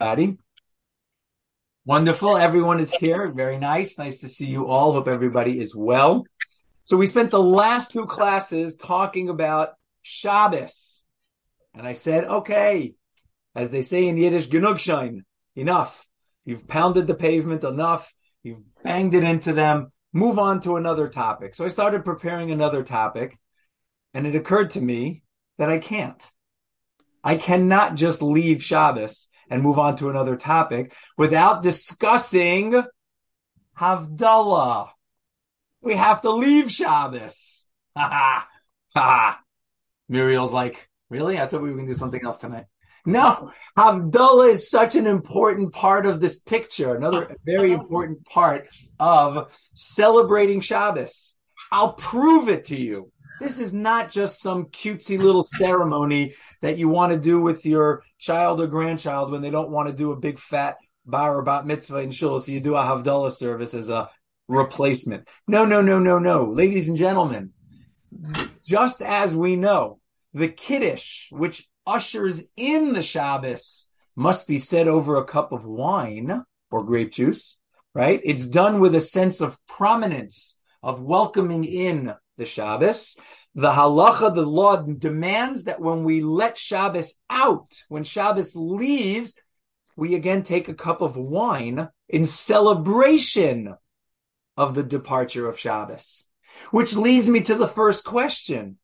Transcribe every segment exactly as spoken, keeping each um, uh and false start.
Patty. Wonderful. Everyone is here. Very nice. Nice to see you all. Hope everybody is well. So we spent the last two classes talking about Shabbos. And I said, okay, as they say in Yiddish, genug schein, enough. You've pounded the pavement enough. You've banged it into them. Move on to another topic. So I started preparing another topic, and it occurred to me that I can't. I cannot just leave Shabbos and move on to another topic without discussing Havdalah. We have to leave Shabbos. Ha ha. Ha ha. Muriel's like, really? I thought we were going to do something else tonight. No, Havdalah is such an important part of this picture. Another very important part of celebrating Shabbos. I'll prove it to you. This is not just some cutesy little ceremony that you want to do with your child or grandchild when they don't want to do a big fat bar or bat mitzvah in shul. So you do a Havdalah service as a replacement. No, no, no, no, no. Ladies and gentlemen, just as we know, the Kiddush, which ushers in the Shabbos, must be said over a cup of wine or grape juice, right? It's done with a sense of prominence, of welcoming in the Shabbos. The halacha, the law demands that when we let Shabbos out, when Shabbos leaves, we again take a cup of wine in celebration of the departure of Shabbos. Which leads me to the first question.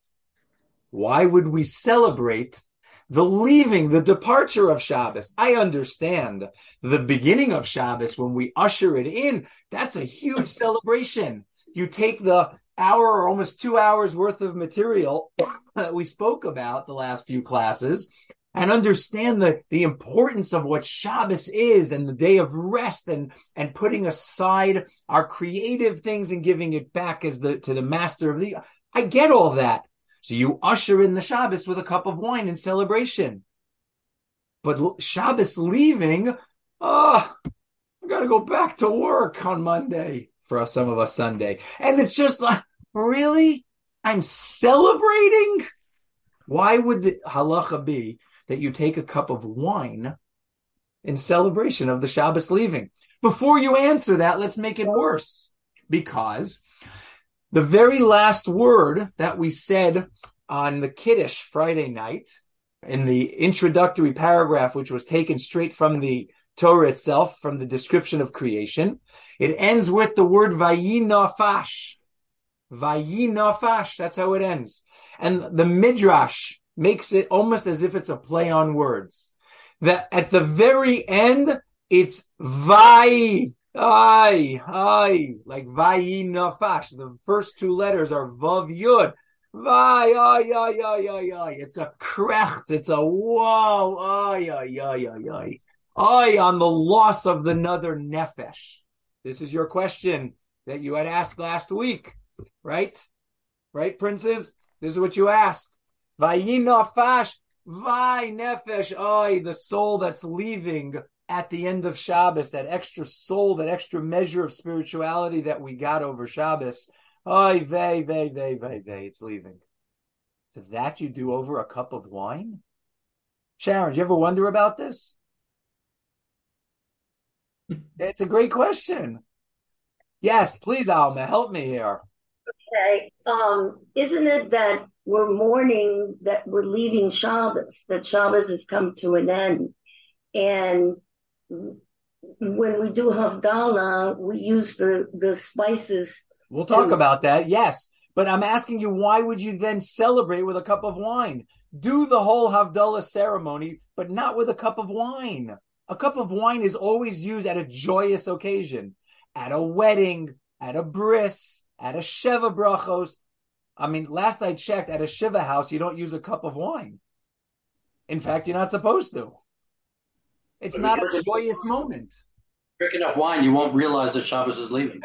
Why would we celebrate the leaving, the departure of Shabbos? I understand the beginning of Shabbos when we usher it in. That's a huge celebration. You take the hour or almost two hours worth of material that we spoke about the last few classes and understand the, the importance of what Shabbos is and the day of rest and, and putting aside our creative things and giving it back as the, to the master of the, I get all that. So you usher in the Shabbos with a cup of wine in celebration. But Shabbos leaving, oh, I got to go back to work on Monday. For some of us Sunday. And it's just like, really? I'm celebrating? Why would the halacha be that you take a cup of wine in celebration of the Shabbos leaving? Before you answer that, let's make it worse. Because the very last word that we said on the Kiddush Friday night, in the introductory paragraph, which was taken straight from the Torah itself, from the description of creation, it ends with the word vayinafash. Vayinafash, that's how it ends. And the Midrash makes it almost as if it's a play on words. That at the very end, it's vay, ay, ay, like vayinafash. The first two letters are vav yud. Vay, ay, ay, ay, ay, ay. It's a krecht, it's a wow, ay, ay, ay, ay, ay. Ay, on the loss of the nether nefesh. This is your question that you had asked last week, right? Right, princes? This is what you asked. Vayinafash, vay nefesh, ay, the soul that's leaving at the end of Shabbos, that extra soul, that extra measure of spirituality that we got over Shabbos. Ay, vay, vay, vay, vay, vay, it's leaving. So that you do over a cup of wine? Sharon, do you ever wonder about this? It's a great question. Yes, please, Alma, help me here. Okay. Um, isn't it that we're mourning that we're leaving Shabbos, that Shabbos has come to an end? And when we do Havdalah, we use the, the spices. We'll talk to... about that, yes. But I'm asking you, why would you then celebrate with a cup of wine? Do the whole Havdalah ceremony, but not with a cup of wine. A cup of wine is always used at a joyous occasion, at a wedding, at a bris, at a sheva brachos. I mean, last I checked, at a shiva house, you don't use a cup of wine. In fact, you're not supposed to. It's but not a joyous moment. Drink enough wine, you won't realize that Shabbos is leaving.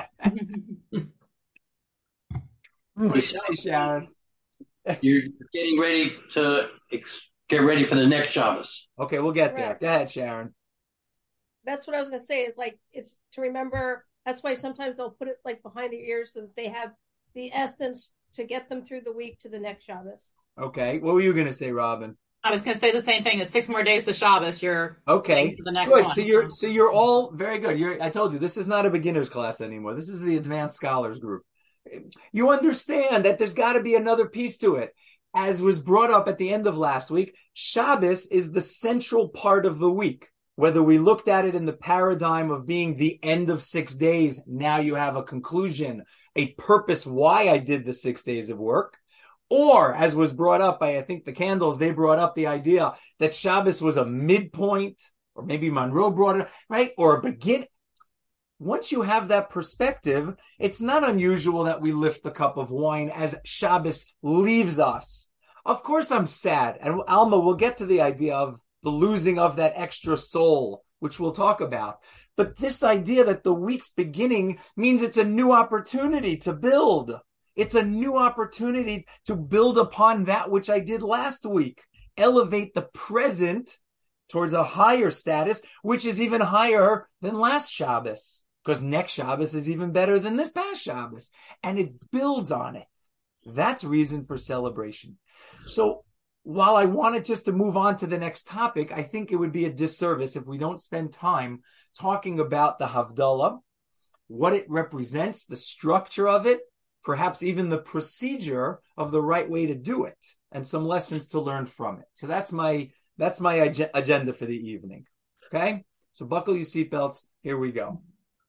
What say, Sharon? You're getting ready to ex- get ready for the next Shabbos. Okay, we'll get there. Go ahead, Sharon. That's what I was going to say. Is like, it's to remember. That's why sometimes they'll put it like behind the ears so that they have the essence to get them through the week to the next Shabbos. Okay. What were you going to say, Robin? I was going to say the same thing. It's six more days to Shabbos. You're Okay, getting to the next good. one. So you're so you're all very good. You're I told you this is not a beginner's class anymore. This is the advanced scholars group. You understand that there's got to be another piece to it. As was brought up at the end of last week, Shabbos is the central part of the week. Whether we looked at it in the paradigm of being the end of six days, now you have a conclusion, a purpose why I did the six days of work. Or, as was brought up by, I think, the Candles, they brought up the idea that Shabbos was a midpoint, or maybe Monroe brought it, right? Or a begin. Once you have that perspective, it's not unusual that we lift the cup of wine as Shabbos leaves us. Of course I'm sad. And Alma, we'll get to the idea of the losing of that extra soul, which we'll talk about. But this idea that the week's beginning means it's a new opportunity to build. It's a new opportunity to build upon that which I did last week. Elevate the present towards a higher status, which is even higher than last Shabbos. Because next Shabbos is even better than this past Shabbos. And it builds on it. That's reason for celebration. So while I wanted just to move on to the next topic, I think it would be a disservice if we don't spend time talking about the Havdalah, what it represents, the structure of it, perhaps even the procedure of the right way to do it, and some lessons to learn from it. So that's my that's my ag- agenda for the evening. Okay? So buckle your seatbelts. Here we go.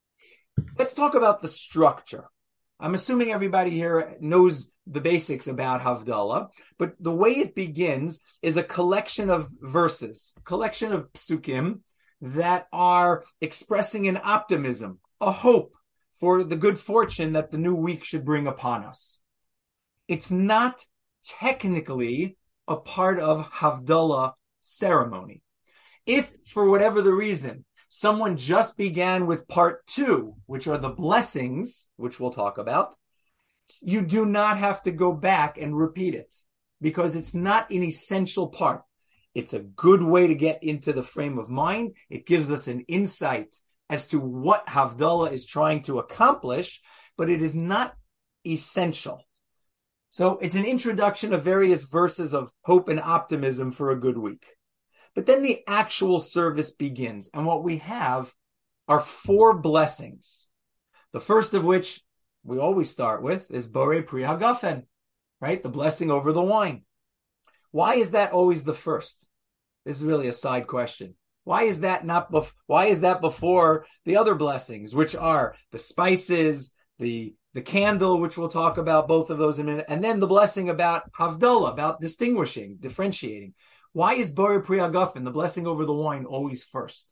Let's talk about the structure. I'm assuming everybody here knows the basics about Havdalah, but the way it begins is a collection of verses, a collection of psukim that are expressing an optimism, a hope for the good fortune that the new week should bring upon us. It's not technically a part of Havdalah ceremony. If, for whatever the reason, someone just began with part two, which are the blessings, which we'll talk about, you do not have to go back and repeat it because it's not an essential part. It's a good way to get into the frame of mind. It gives us an insight as to what Havdalah is trying to accomplish, but it is not essential. So it's an introduction of various verses of hope and optimism for a good week. But then the actual service begins. And what we have are four blessings. The first of which we always start with is Borei Pri Hagafen, right? The blessing over the wine. Why is that always the first? This is really a side question. Why is that not? Bef- why is that before the other blessings, which are the spices, the the candle, which we'll talk about both of those in a minute, and then the blessing about Havdalah, about distinguishing, differentiating. Why is Borei Pri Hagafen, the blessing over the wine, always first?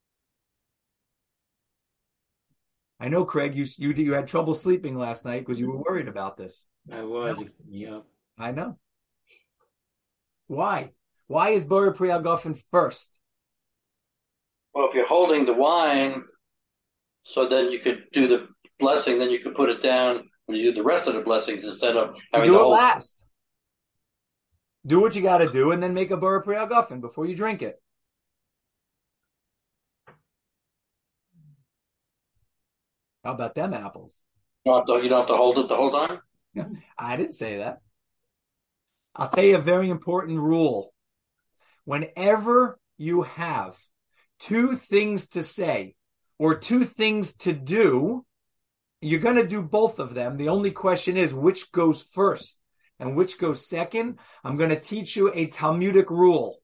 I know, Craig, you you you had trouble sleeping last night because you were worried about this. I was, yeah. I know. Why? Why is Borei Pri Hagafen first? Well, if you're holding the wine, so then you could do the blessing, then you could put it down when you do the rest of the blessings instead of having You do the it whole... last. Do what you got to do, and then make a Borei Pri Hagafen before you drink it. How about them apples? You don't have to, you don't have to hold it the whole time? I didn't say that. I'll tell you a very important rule. Whenever you have two things to say or two things to do, you're going to do both of them. The only question is which goes first and which goes second. I'm going to teach you a Talmudic rule.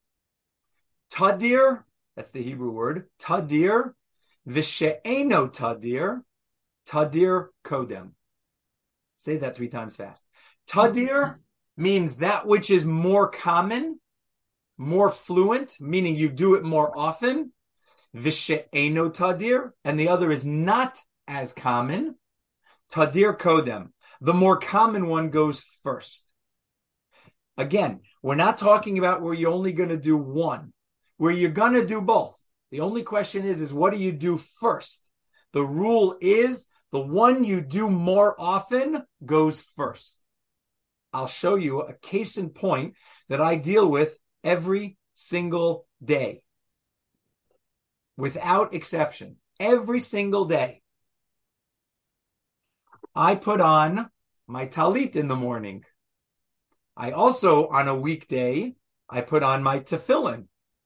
Tadir, that's the Hebrew word, tadir, v'she'eno tadir, tadir kodem. Say that three times fast. Tadir means that which is more common, more fluent, meaning you do it more often. V'she'eno tadir, and the other is not as common. Tadir kodem. The more common one goes first. Again, we're not talking about where you're only going to do one, where you're going to do both. The only question is, is what do you do first? The rule is the one you do more often goes first. I'll show you a case in point that I deal with every single day, without exception, every single day. I put on my talit in the morning. I also, on a weekday, I put on my tefillin.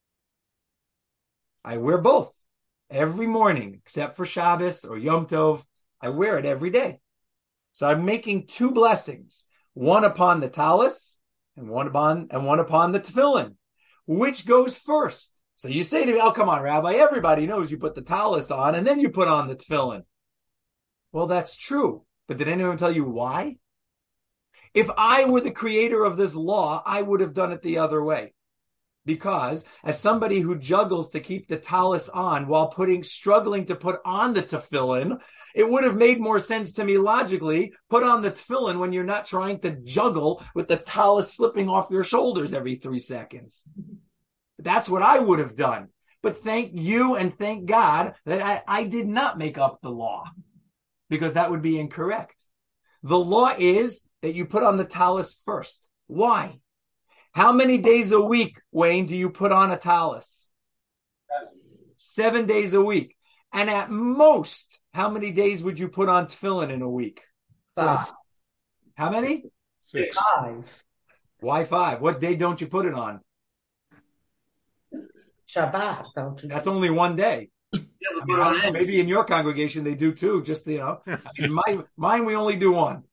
I wear both every morning, except for Shabbos or Yom Tov. I wear it every day. So I'm making two blessings, one upon the talis and one upon and one upon the tefillin. Which goes first? So you say to me, oh, come on, Rabbi, everybody knows you put the talis on and then you put on the tefillin. Well, that's true. But did anyone tell you why? If I were the creator of this law, I would have done it the other way. Because as somebody who juggles to keep the talis on while putting, struggling to put on the tefillin, it would have made more sense to me logically, put on the tefillin when you're not trying to juggle with the talis slipping off your shoulders every three seconds. That's what I would have done. But thank you and thank God that I, I did not make up the law, because that would be incorrect. The law is that you put on the talis first. Why? How many days a week, Wayne, do you put on a talis? Seven. Seven days a week. And at most, how many days would you put on tefillin in a week? Five. How many? Six. Five. Why five? What day don't you put it on? Shabbat, don't you? That's only one day. Yeah, I mean, I don't know, maybe in your congregation they do too, just, you know. I mean, my, mine, we only do one.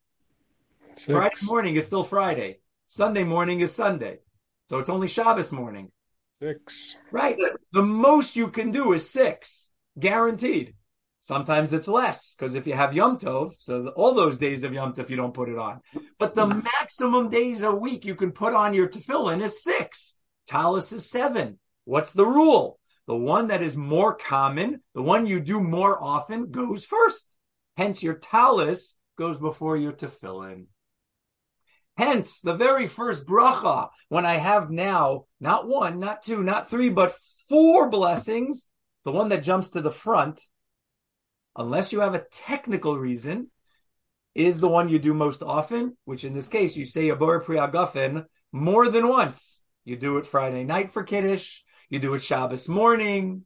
Six. Friday morning is still Friday. Sunday morning is Sunday. So it's only Shabbos morning. Six. Right. The most you can do is six. Guaranteed. Sometimes it's less, because if you have Yom Tov, so all those days of Yom Tov, you don't put it on. But the maximum days a week you can put on your tefillin is six. Talis is seven. What's the rule? The one that is more common, the one you do more often, goes first. Hence, your talis goes before your tefillin. Hence, the very first bracha, when I have now, not one, not two, not three, but four blessings, the one that jumps to the front, unless you have a technical reason, is the one you do most often, which in this case, you say a Bor Pri Hagafen more than once. You do it Friday night for Kiddush, you do it Shabbos morning.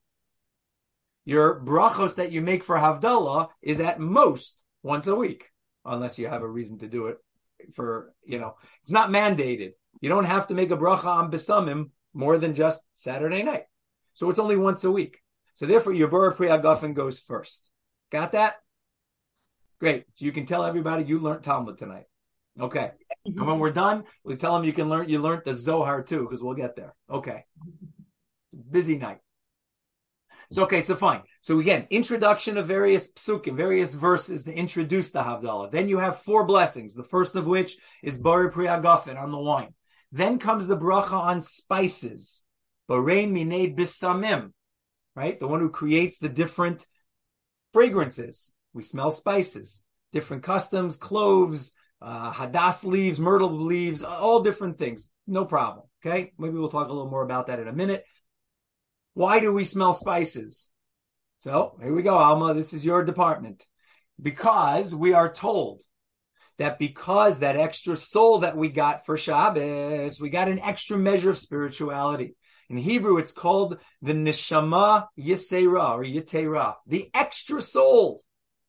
Your brachos that you make for Havdalah is at most once a week, unless you have a reason to do it. For, you know, it's not mandated. You don't have to make a bracha on Besamim more than just Saturday night. So it's only once a week. So therefore, your Bor Pri Hagafen goes first. Got that? Great. So you can tell everybody you learned Talmud tonight. Okay. Mm-hmm. And when we're done, we tell them you can learn, you learned the Zohar too, because we'll get there. Okay. Busy night. So, okay, so fine. So again, introduction of various psukim, various verses to introduce the Havdalah. Then you have four blessings, the first of which is Bor Pri Hagafen on the wine. Then comes the bracha on spices. Borei Minei Bisamim, right? The one who creates the different fragrances. We smell spices, different customs, cloves, uh, hadas leaves, myrtle leaves, all different things. No problem, okay? Maybe we'll talk a little more about that in a minute. Why do we smell spices? So here we go, Alma. This is your department. Because we are told that because that extra soul that we got for Shabbos, we got an extra measure of spirituality. In Hebrew, it's called the neshama yisera or yitera, the extra soul.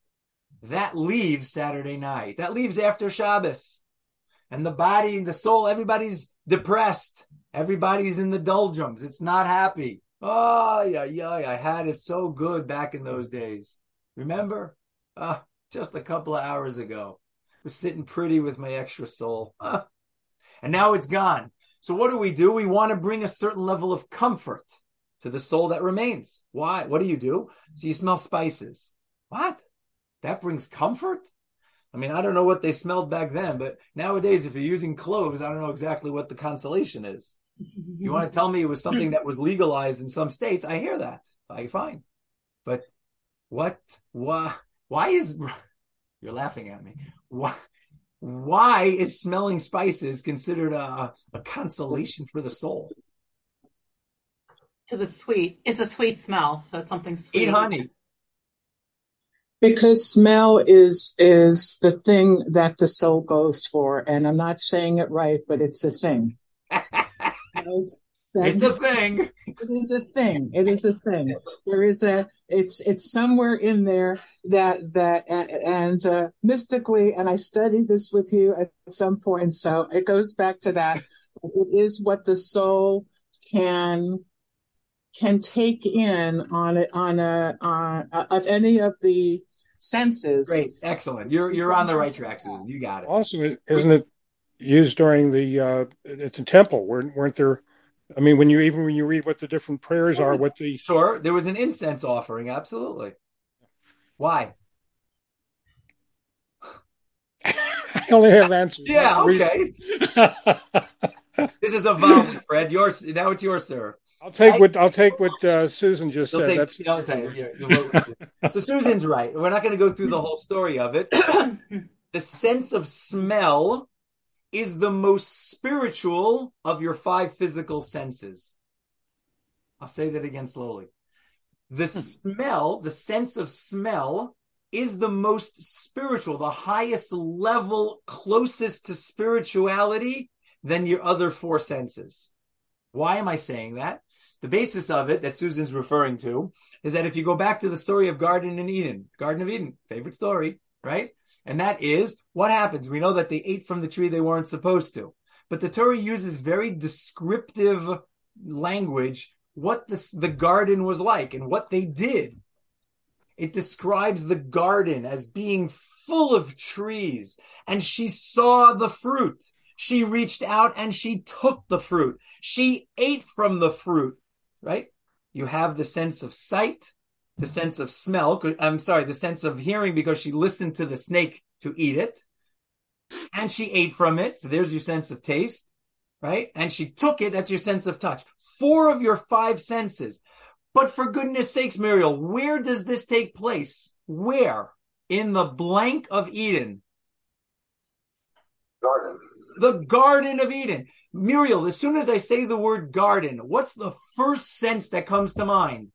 That leaves Saturday night. That leaves after Shabbos. And the body, the soul, everybody's depressed. Everybody's in the doldrums. It's not happy. Oh, yeah, yeah, I had it so good back in those days. Remember? Uh, just a couple of hours ago. I was sitting pretty with my extra soul. Uh, and now it's gone. So what do we do? We want to bring a certain level of comfort to the soul that remains. Why? What do you do? So you smell spices. What? That brings comfort? I mean, I don't know what they smelled back then, but nowadays, if you're using cloves, I don't know exactly what the consolation is. You want to tell me it was something that was legalized in some states? I hear that. I fine. But what, why, why is, you're laughing at me. Why, why is smelling spices considered a, a consolation for the soul? Because it's sweet. It's a sweet smell. So it's something sweet. Eat honey. Because smell is, is the thing that the soul goes for. And I'm not saying it right, but it's a thing. It's a thing. It is a thing. It is a thing. There is a, it's, it's somewhere in there that, that, and, and uh, mystically, and I studied this with you at some point, so it goes back to that. It is what the soul can can take in on it on a on a, of any of the senses. Great, excellent. You're you're on the right track, Susan. You got it. Also, isn't it used during the? Uh, it's a temple. weren't weren't there? I mean, when you even when you read what the different prayers are, what the Sure, there was an incense offering. Absolutely. Why? I only have answers. Yeah, okay. This is a vote, Fred. Yours now. It's yours, sir. I'll take I, what I'll take what uh, Susan just You'll said. take, That's you'll take, you're, you're so Susan's right. We're not going to go through the whole story of it. The sense of smell is the most spiritual of your five physical senses. I'll say that again slowly. The smell, the sense of smell, is the most spiritual, the highest level, closest to spirituality than your other four senses. Why am I saying that? The basis of it that Susan's referring to is that if you go back to the story of Garden in Eden, Garden of Eden, favorite story, right? And that is what happens. We know that they ate from the tree they weren't supposed to, but the Torah uses very descriptive language, what this, the garden was like and what they did. It describes the garden as being full of trees, and she saw the fruit. She reached out and she took the fruit. She ate from the fruit, right? You have the sense of sight, the sense of smell. I'm sorry, the sense of hearing because she listened to the snake to eat it. And she ate from it. So there's your sense of taste, right? And she took it. That's your sense of touch. Four of your five senses. But for goodness sakes, Muriel, where does this take place? Where? In the blank of Eden. Garden. The Garden of Eden. Muriel, as soon as I say the word garden, what's the first sense that comes to mind?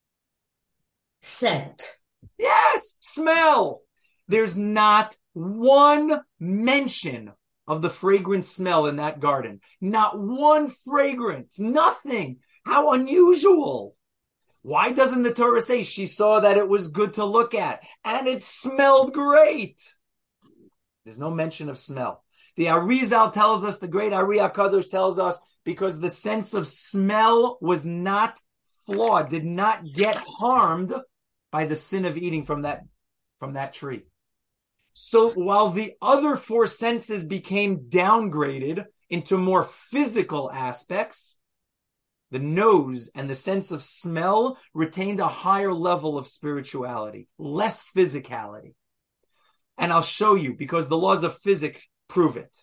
Scent. Yes, smell. There's not one mention of the fragrant smell in that garden. Not one fragrance, nothing. How unusual. Why doesn't the Torah say she saw that it was good to look at and it smelled great? There's no mention of smell. The Arizal tells us, the great Ari HaKadosh tells us, because the sense of smell was not flawed, did not get harmed by the sin of eating from that, from that tree. So while the other four senses became downgraded into more physical aspects, the nose and the sense of smell retained a higher level of spirituality, less physicality. And I'll show you, because the laws of physics prove it.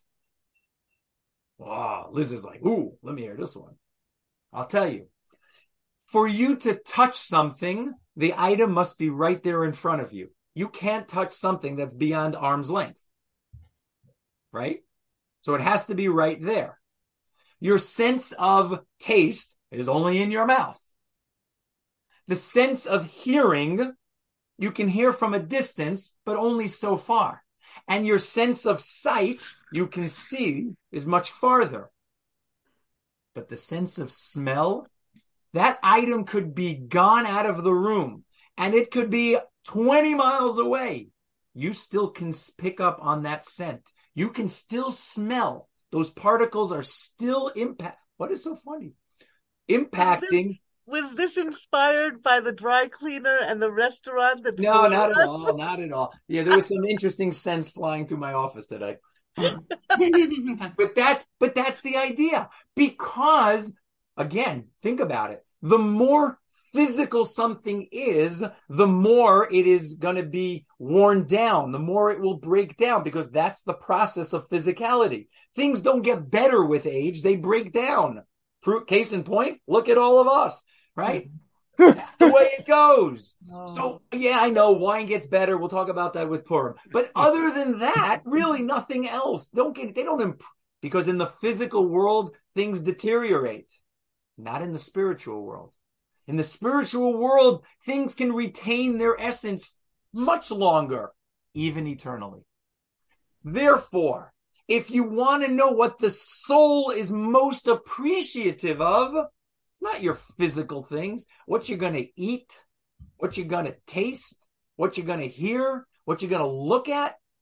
Wow, Liz is like, ooh, let me hear this one. I'll tell you. For you to touch something, the item must be right there in front of you. You can't touch something that's beyond arm's length. Right? So it has to be right there. Your sense of taste is only in your mouth. The sense of hearing, you can hear from a distance, but only so far. And your sense of sight, you can see, is much farther. But the sense of smell, that item could be gone out of the room, and it could be twenty miles away. You still can pick up on that scent. You can still smell. Those particles are still impact. What is so funny? Impacting. Was this inspired by the dry cleaner and the restaurant? That No, not at all. Not at all. Yeah, there was some interesting scents flying through my office today. But that's but that's the idea. Because, again, think about it. The more physical something is, the more it is going to be worn down, the more it will break down, because that's the process of physicality. Things don't get better with age, they break down. Case in point, look at all of us, right? That's the way it goes. Oh. So, yeah, I know wine gets better. We'll talk about that with Purim. But other than that, really nothing else. Don't get, they don't improve, because in the physical world, things deteriorate. Not in the spiritual world. In the spiritual world, things can retain their essence much longer, even eternally. Therefore, if you want to know what the soul is most appreciative of, it's not your physical things, what you're going to eat, what you're going to taste, what you're going to hear, what you're going to look at.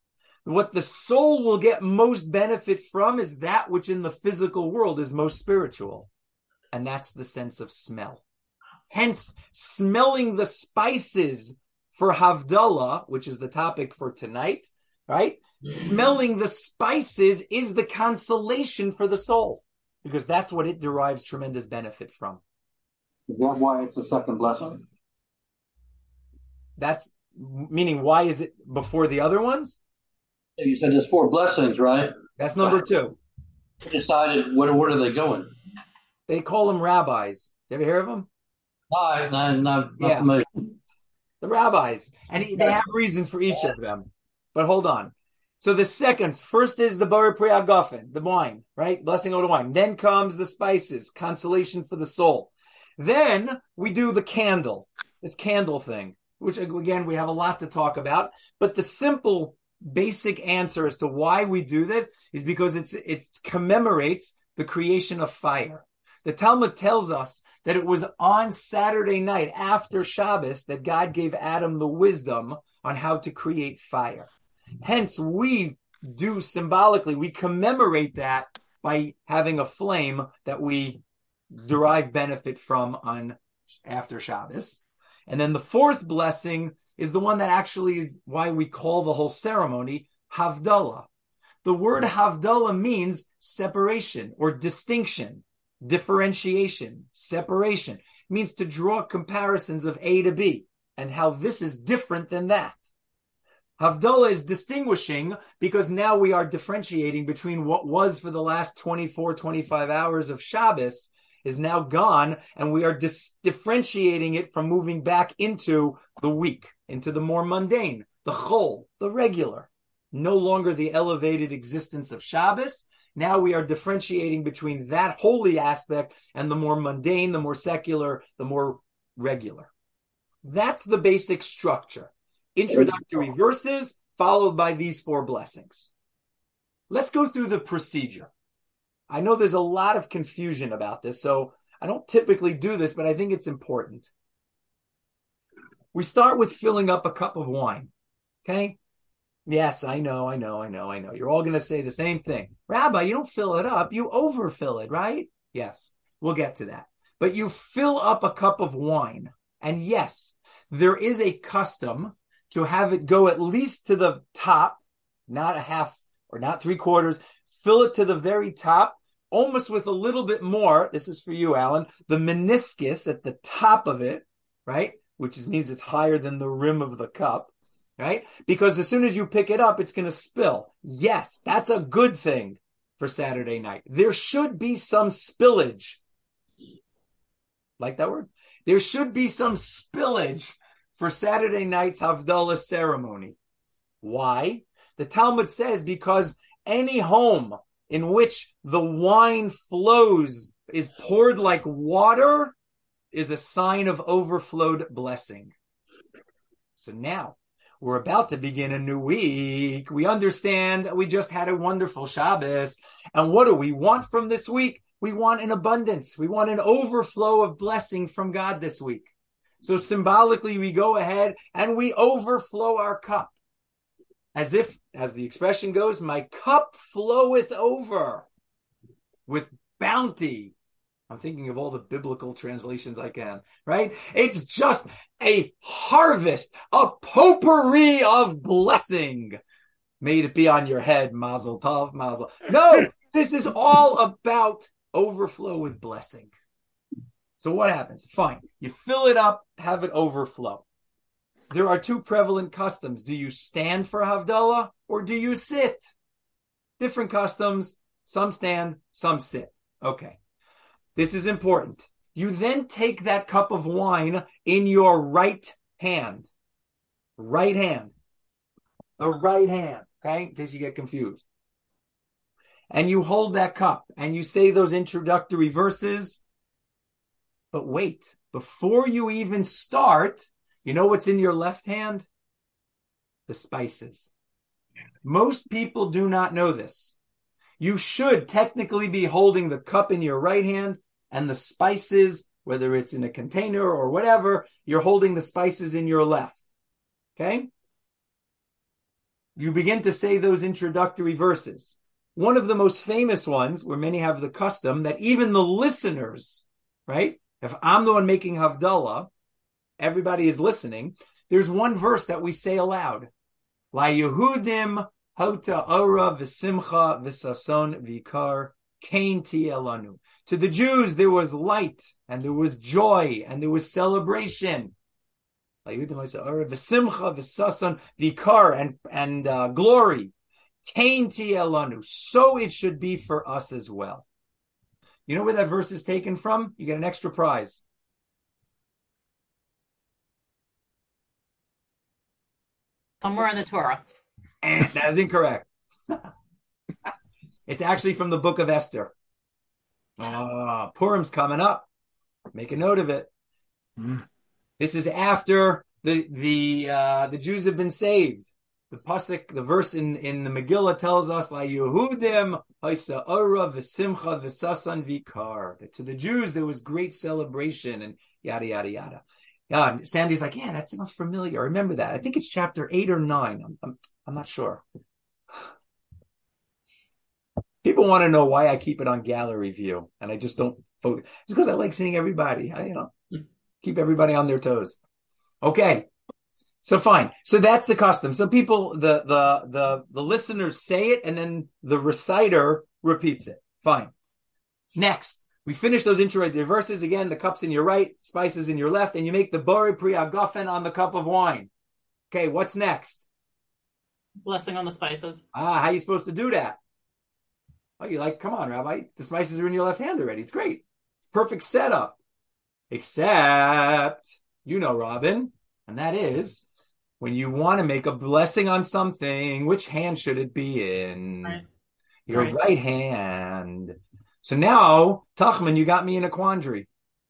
What the soul will get most benefit from is that which in the physical world is most spiritual. And that's the sense of smell. Hence, smelling the spices for Havdalah, which is the topic for tonight, right? Smelling the spices is the consolation for the soul, because that's what it derives tremendous benefit from. Is that why it's the second blessing? That's meaning, why is it before the other ones? You said there's four blessings, right? That's number two. Who decided what where are they going? They call them rabbis. You ever hear of them? No, not, not, not Yeah. familiar. The rabbis. And they have reasons for each of them. But hold on. So the second, first is the Bar Pri Agafen, the wine, right? Blessing of the wine. Then comes the spices, consolation for the soul. Then we do the candle, this candle thing, which again, we have a lot to talk about. But the simple, basic answer as to why we do that is because it's it commemorates the creation of fire. The Talmud tells us that it was on Saturday night after Shabbos that God gave Adam the wisdom on how to create fire. Hence, we do symbolically, we commemorate that by having a flame that we derive benefit from on after Shabbos. And then the fourth blessing is the one that actually is why we call the whole ceremony Havdalah. The word Havdalah means separation or distinction, differentiation, separation. It means to draw comparisons of A to B and how this is different than that. Havdalah is distinguishing because now we are differentiating between what was for the last twenty-four, twenty-five hours of Shabbos is now gone, and we are dis- differentiating it from moving back into the week, into the more mundane, the chol, the regular. No longer the elevated existence of Shabbos. Now we are differentiating between that holy aspect and the more mundane, the more secular, the more regular. That's the basic structure. Introductory verses followed by these four blessings. Let's go through the procedure. I know there's a lot of confusion about this, so I don't typically do this, but I think it's important. We start with filling up a cup of wine, okay? Yes, I know, I know, I know, I know. You're all going to say the same thing. Rabbi, you don't fill it up, you overfill it, right? Yes, we'll get to that. But you fill up a cup of wine, and yes, there is a custom to have it go at least to the top, not a half or not three quarters, fill it to the very top, almost with a little bit more. This is for you, Alan. The meniscus at the top of it, right? Which is, means it's higher than the rim of the cup, right? Because as soon as you pick it up, it's going to spill. Yes, that's a good thing for Saturday night. There should be some spillage. Like that word? There should be some spillage for Saturday night's Havdalah ceremony. Why? The Talmud says because any home in which the wine flows, is poured like water, is a sign of overflowed blessing. So now, we're about to begin a new week. We understand that we just had a wonderful Shabbos. And what do we want from this week? We want an abundance. We want an overflow of blessing from God this week. So symbolically, we go ahead and we overflow our cup. As if, as the expression goes, my cup floweth over with bounty. I'm thinking of all the biblical translations I can, right? It's just a harvest, a potpourri of blessing. May it be on your head, mazel tov, mazel. No, this is all about overflow with blessing. So what happens? Fine. You fill it up, have it overflow. There are two prevalent customs. Do you stand for Havdalah or do you sit? Different customs. Some stand, some sit. Okay. This is important. You then take that cup of wine in your right hand. Right hand. The right hand. Okay? In case you get confused. And you hold that cup and you say those introductory verses. But wait, before you even start, you know what's in your left hand? The spices. Most people do not know this. You should technically be holding the cup in your right hand and the spices, whether it's in a container or whatever, you're holding the spices in your left. Okay? you begin to say those introductory verses. One of the most famous ones, where many have the custom that even the listeners, right? If I'm the one making Havdalah, everybody is listening. There's one verse that we say aloud. La Yehudim hota ora v'simcha v'sason v'ikar kain tielanu. To the Jews, there was light, and there was joy, and there was celebration. La Yehudim hota ora v'simcha v'sason v'ikar, and, and uh, glory. Kain tielanu. So it should be for us as well. You know where that verse is taken from? You get an extra prize. Somewhere in the Torah. And that is incorrect. It's actually from the book of Esther. Oh, Purim's coming up. Make a note of it. Mm. This is after the the uh, the Jews have been saved. The pasuk, the verse in, in the Megillah tells us, "La Yehudim haisa ora v'simcha v'sasan v'ikar." That to the Jews there was great celebration and yada yada yada. Yeah, Sandy's like, yeah, that sounds familiar. I remember that. I think it's chapter eight or nine. I'm I'm, I'm not sure. People want to know why I keep it on gallery view, and I just don't focus. It's because I like seeing everybody. I, you know, keep everybody on their toes. Okay. So fine. So that's the custom. So people, the, the, the, the listeners say it and then the reciter repeats it. Fine. Next, we finish those introductory verses. Again, the cup's in your right, spices in your left, and you make the Bori Pri Agafen on the cup of wine. Okay, what's next? Blessing on the spices. Ah, how are you supposed to do that? Oh, you're like, come on, Rabbi. The spices are in your left hand already. It's great. Perfect setup. Except, you know, Robin, and that is, when you want to make a blessing on something, which hand should it be in? Right. Your right. right hand. So now, Tachman, you got me in a quandary.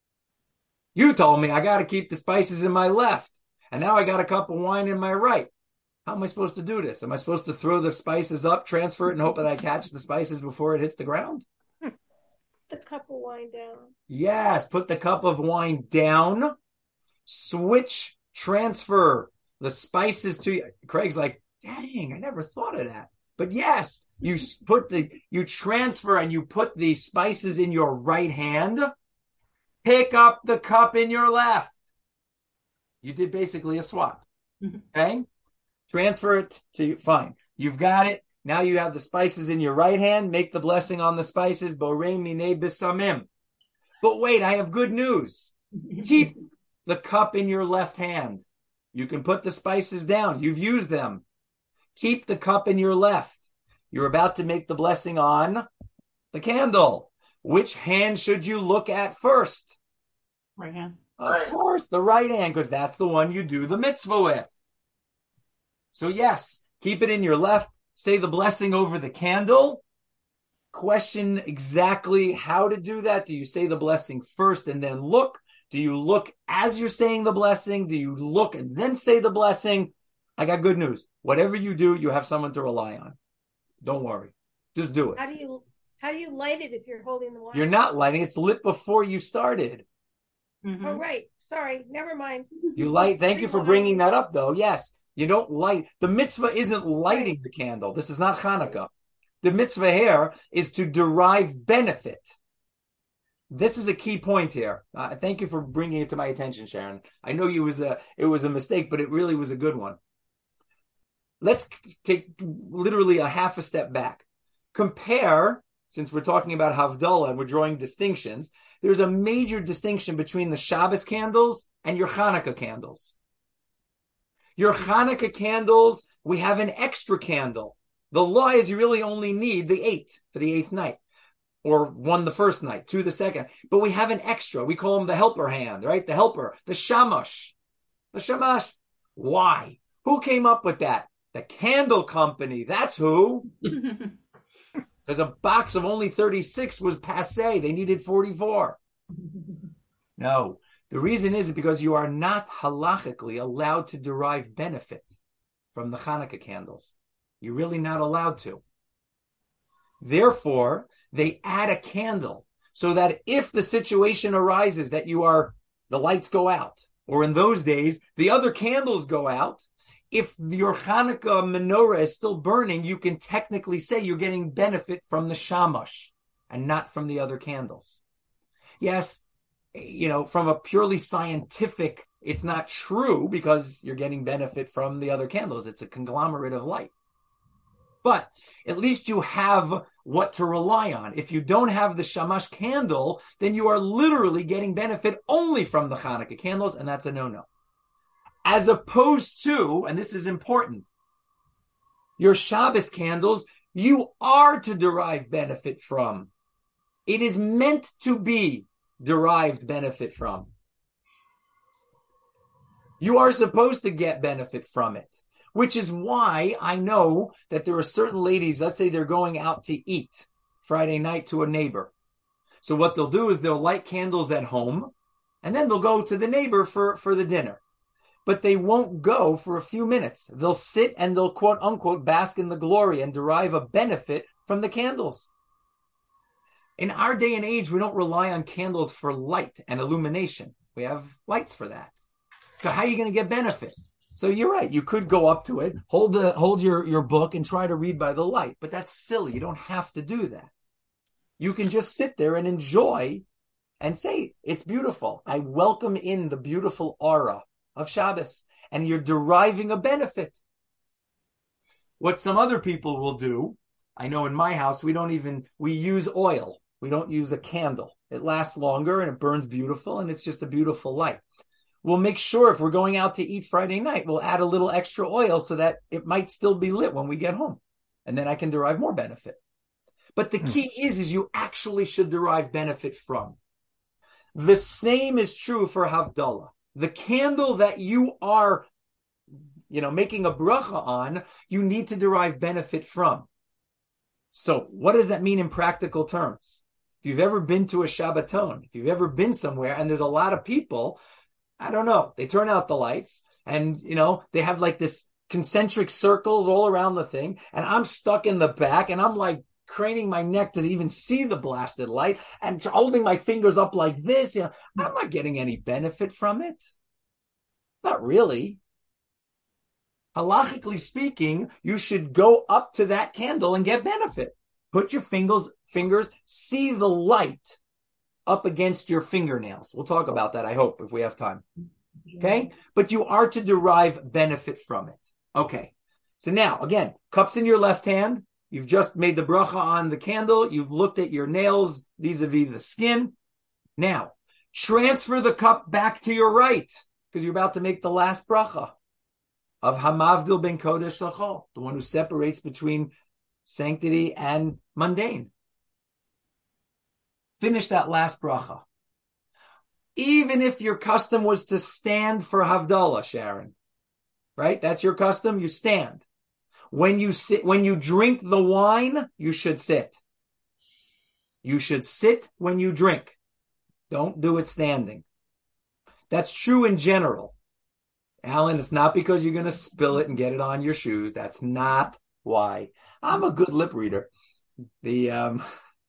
You told me I got to keep the spices in my left, and now I got a cup of wine in my right. How am I supposed to do this? Am I supposed to throw the spices up, transfer it, and hope that I catch the spices before it hits the ground? The cup of wine down. Yes, put the cup of wine down. Switch, transfer the spices to you. Craig's like, dang, I never thought of that. But yes, you put the, you transfer and you put the spices in your right hand. Pick up the cup in your left. You did basically a swap. Mm-hmm. Okay? Transfer it to you. Fine. You've got it. Now you have the spices in your right hand. Make the blessing on the spices. Borei minei bisamim. But wait, I have good news. Keep the cup in your left hand. You can put the spices down. You've used them. Keep the cup in your left. You're about to make the blessing on the candle. Which hand should you look at first? Right hand. Of course, the right hand, because that's the one you do the mitzvah with. So yes, keep it in your left. Say the blessing over the candle. Question exactly how to do that. Do you say the blessing first and then look? Do you look as you're saying the blessing? Do you look and then say the blessing? I got good news. Whatever you do, you have someone to rely on. Don't worry. Just do it. How do you how do you light it if you're holding the wine? You're not lighting. It's lit before you started. Mm-hmm. Oh, right. Sorry. Never mind. You light. Thank you for bringing that up, though. Yes. You don't light. The mitzvah isn't lighting the candle. This is not Hanukkah. The mitzvah here is to derive benefit. This is a key point here. Uh, thank you for bringing it to my attention, Sharon. I know you was a, it was a mistake, but it really was a good one. Let's take literally a half a step back. Compare, since we're talking about Havdalah and we're drawing distinctions, there's a major distinction between the Shabbos candles and your Hanukkah candles. Your Hanukkah candles, we have an extra candle. The law is you really only need the eight for the eighth night. Or one the first night, two the second. But we have an extra. We call them the helper hand, right? The helper, the shamash. The shamash. Why? Who came up with that? The candle company. That's who. Because a box of only thirty-six was passé. They needed forty-four. No. The reason is because you are not halachically allowed to derive benefit from the Hanukkah candles. You're really not allowed to. Therefore, they add a candle so that if the situation arises that you are, the lights go out, or in those days, the other candles go out, if your Hanukkah menorah is still burning, you can technically say you're getting benefit from the shamash and not from the other candles. Yes, you know, from a purely scientific, it's not true because you're getting benefit from the other candles. It's a conglomerate of light. But at least you have what to rely on. If you don't have the shamash candle, then you are literally getting benefit only from the Hanukkah candles, and that's a no-no. As opposed to, and this is important, your Shabbos candles, you are to derive benefit from. It is meant to be derived benefit from. You are supposed to get benefit from it, which is why I know that there are certain ladies, let's say they're going out to eat Friday night to a neighbor. So what they'll do is they'll light candles at home, and then they'll go to the neighbor for, for the dinner. But they won't go for a few minutes. They'll sit and they'll quote unquote bask in the glory and derive a benefit from the candles. In our day and age, we don't rely on candles for light and illumination. We have lights for that. So how are you going to get benefit? So you're right. You could go up to it, hold the hold your, your book and try to read by the light. But that's silly. You don't have to do that. You can just sit there and enjoy and say, it's beautiful. I welcome in the beautiful aura of Shabbos. And you're deriving a benefit. What some other people will do, I know in my house, we don't even, we use oil. We don't use a candle. It lasts longer and it burns beautiful and it's just a beautiful light. We'll make sure if we're going out to eat Friday night, we'll add a little extra oil so that it might still be lit when we get home. And then I can derive more benefit. But the key is, is you actually should derive benefit from. The same is true for Havdalah. The candle that you are, you know, making a bracha on, you need to derive benefit from. So what does that mean in practical terms? If you've ever been to a Shabbaton, if you've ever been somewhere and there's a lot of people, I don't know, they turn out the lights and, you know, they have like this concentric circles all around the thing. And I'm stuck in the back and I'm like craning my neck to even see the blasted light and holding my fingers up like this. You know, I'm not getting any benefit from it. Not really. Halachically speaking, you should go up to that candle and get benefit. Put your fingers, fingers, see the light up against your fingernails. We'll talk about that, I hope, if we have time. Okay? But you are to derive benefit from it. Okay. So now, again, cups in your left hand. You've just made the bracha on the candle. You've looked at your nails vis-a-vis the skin. Now, transfer the cup back to your right because you're about to make the last bracha of Hamavdil ben Kodesh L'chol, the one who separates between sanctity and mundane. Finish that last bracha. Even if your custom was to stand for Havdalah, Sharon, right? That's your custom. You stand. When you sit, when you drink the wine, you should sit. You should sit when you drink. Don't do it standing. That's true in general. Alan, it's not because you're going to spill it and get it on your shoes. That's not why. I'm a good lip reader. The, um,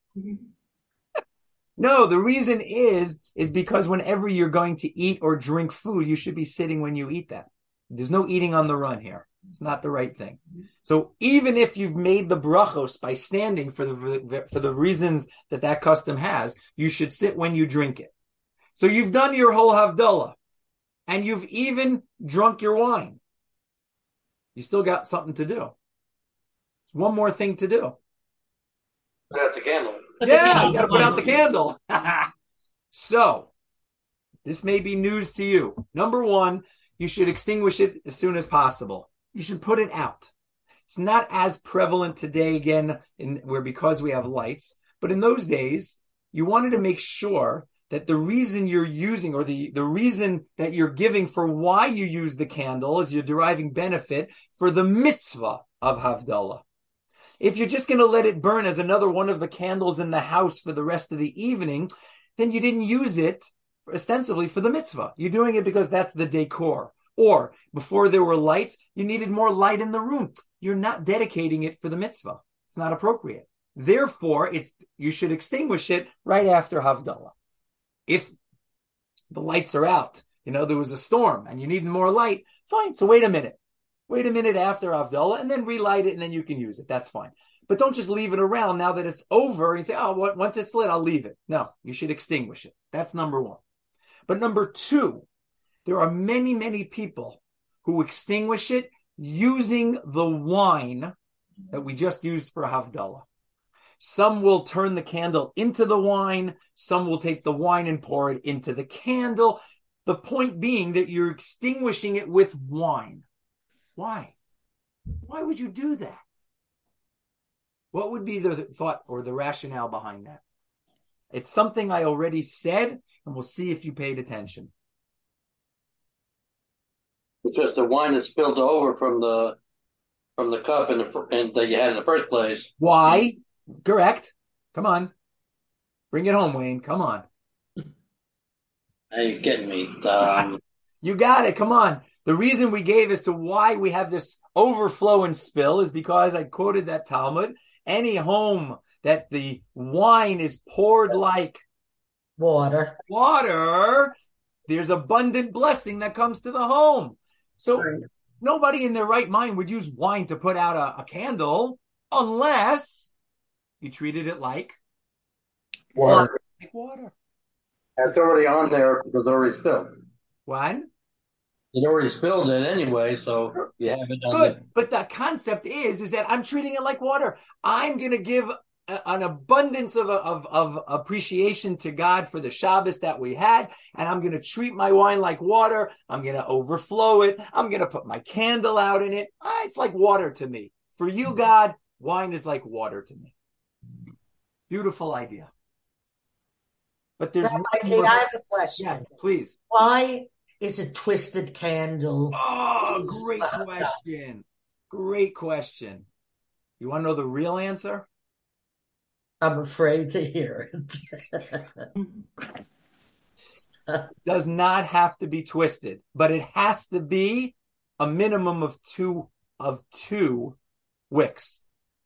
no, the reason is, is because whenever you're going to eat or drink food, you should be sitting when you eat that. There's no eating on the run here. It's not the right thing. So even if you've made the brachos by standing for the, for the reasons that that custom has, you should sit when you drink it. So you've done your whole Havdalah and you've even drunk your wine. You still got something to do. It's one more thing to do. Put out the candle. Yeah, you got to put out the candle. So this may be news to you. Number one, you should extinguish it as soon as possible. You should put it out. It's not as prevalent today, again, in where because we have lights, but in those days, you wanted to make sure that the reason you're using or the, the reason that you're giving for why you use the candle is you're deriving benefit for the mitzvah of Havdalah. If you're just going to let it burn as another one of the candles in the house for the rest of the evening, then you didn't use it ostensibly for the mitzvah. You're doing it because that's the decor. Or before there were lights, you needed more light in the room. You're not dedicating it for the mitzvah. It's not appropriate. Therefore, it's you should extinguish it right after Havdalah. If the lights are out, you know, there was a storm and you need more light, fine. So wait a minute. Wait a minute after Havdalah and then relight it and then you can use it. That's fine. But don't just leave it around now that it's over and say, oh, once it's lit, I'll leave it. No, you should extinguish it. That's number one. But number two, there are many, many people who extinguish it using the wine that we just used for Havdalah. Some will turn the candle into the wine. Some will take the wine and pour it into the candle. The point being that you're extinguishing it with wine. Why? Why would you do that? What would be the thought or the rationale behind that? It's something I already said, and we'll see if you paid attention. Because the wine is spilled over from the from the cup in the, and that you had in the first place. Why? Correct. Come on. Bring it home, Wayne. Come on. Now you're getting me. Um, you got it. Come on. The reason we gave as to why we have this overflow and spill is because I quoted that Talmud. Any home that the wine is poured like water, water, there's abundant blessing that comes to the home. So right. Nobody in their right mind would use wine to put out a, a candle unless you treated it like water. Like water. It's already on there because it's already spilled. What? It already spilled it anyway, so you have it on Good. there. But the concept is, is that I'm treating it like water. I'm going to give a, an abundance of, of, of appreciation to God for the Shabbos that we had. And I'm going to treat my wine like water. I'm going to overflow it. I'm going to put my candle out in it. Ah, it's like water to me. For you, God, wine is like water to me. Beautiful idea. But there's Rabbi, more. I have a question. Yes, please. Why is a twisted candle? Oh, great question. Great question. You want to know the real answer? I'm afraid to hear it. Does not have to be twisted, but it has to be a minimum of two of two wicks.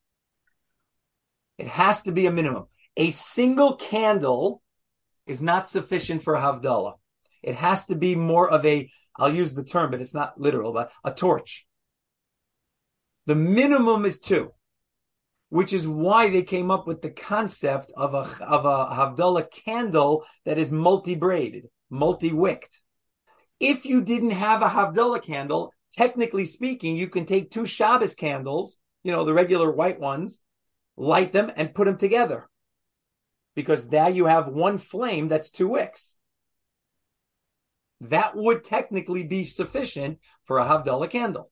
It has to be a minimum. A single candle is not sufficient for Havdalah. It has to be more of a, I'll use the term, but it's not literal, but a torch. The minimum is two, which is why they came up with the concept of a, of a Havdalah candle that is multi-braided, multi-wicked. If you didn't have a Havdalah candle, technically speaking, you can take two Shabbos candles, you know, the regular white ones, light them and put them together. Because now you have one flame that's two wicks. That would technically be sufficient for a Havdalah candle.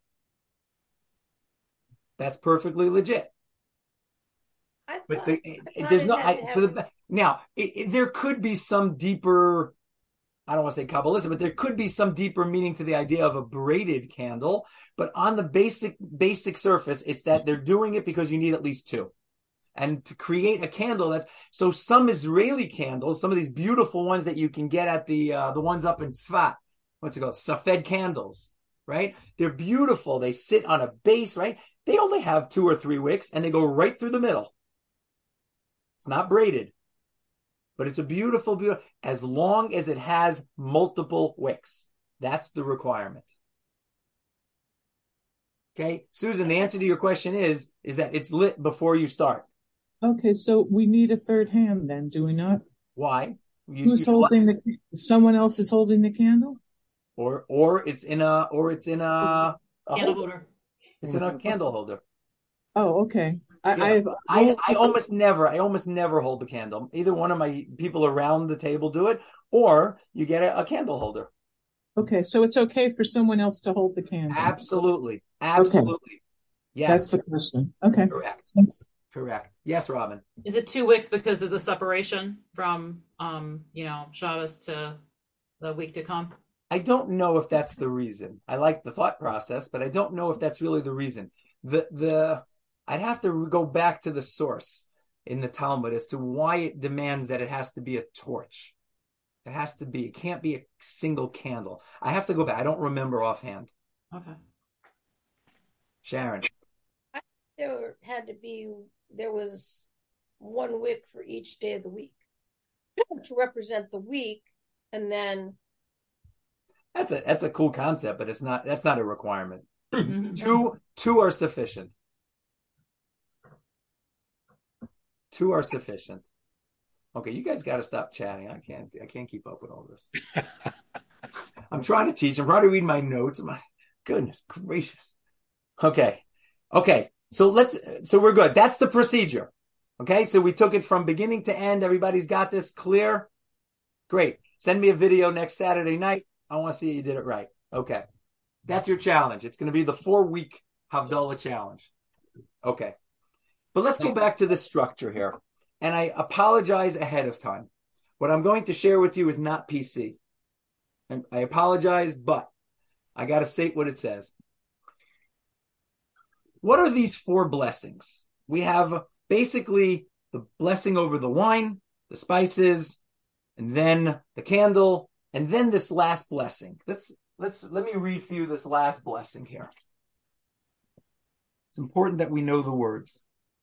That's perfectly legit. I But thought, the, I it, thought there's it no had I, to to have- the now. It, it, there could be some deeper. I don't want to say Kabbalistic, but there could be some deeper meaning to the idea of a braided candle. But on the basic basic surface, it's that they're doing it because you need at least two. And to create a candle that's so some Israeli candles, some of these beautiful ones that you can get at the uh, the ones up in Tzfat, what's it called? Safed candles, right? They're beautiful. They sit on a base, right? They only have two or three wicks and they go right through the middle. It's not braided, but it's a beautiful, beautiful, as long as it has multiple wicks. That's the requirement. Okay, Susan, the answer to your question is, is that it's lit before you start. Okay, so we need a third hand then, do we not? Why? You, Who's you, holding the, someone else is holding the candle? Or, or it's in a, or it's in a, a Candle holder. holder. It's in a candle holder. Oh, okay. I, Yeah. I have. I, I almost never, I almost never hold the candle. Either one of my people around the table do it, or you get a, a candle holder. Okay, so it's okay for someone else to hold the candle. Absolutely. Absolutely. Yes. That's the question. Okay. Correct. Thanks. Correct. Yes, Robin. Is it two wicks because of the separation from, um, you know, Shabbos to the week to come? I don't know if that's the reason. I like the thought process, but I don't know if that's really the reason. The, the, I'd have to go back to the source in the Talmud as to why it demands that it has to be a torch. It has to be, it can't be a single candle. I have to go back. I don't remember offhand. Okay. Sharon. there had to be, there was one wick for each day of the week to represent the week, and then That's a that's a cool concept, but it's not that's not a requirement. two, two are sufficient. Two are sufficient. Okay, you guys got to stop chatting. I can't. I can't keep up with all this. I'm trying to teach. I'm trying to read my notes. My goodness gracious. Okay, okay. So let's. So we're good. That's the procedure. Okay. So we took it from beginning to end. Everybody's got this clear. Great. Send me a video next Saturday night. I want to see you did it right. Okay. That's your challenge. It's going to be the four week Havdalah challenge. Okay. But let's go back to the structure here. And I apologize ahead of time. What I'm going to share with you is not P C. And I apologize, but I got to say what it says. What are these four blessings? We have basically the blessing over the wine, the spices, and then the candle, and then this last blessing. Let's let's let me read for you this last blessing here. It's important that we know the words.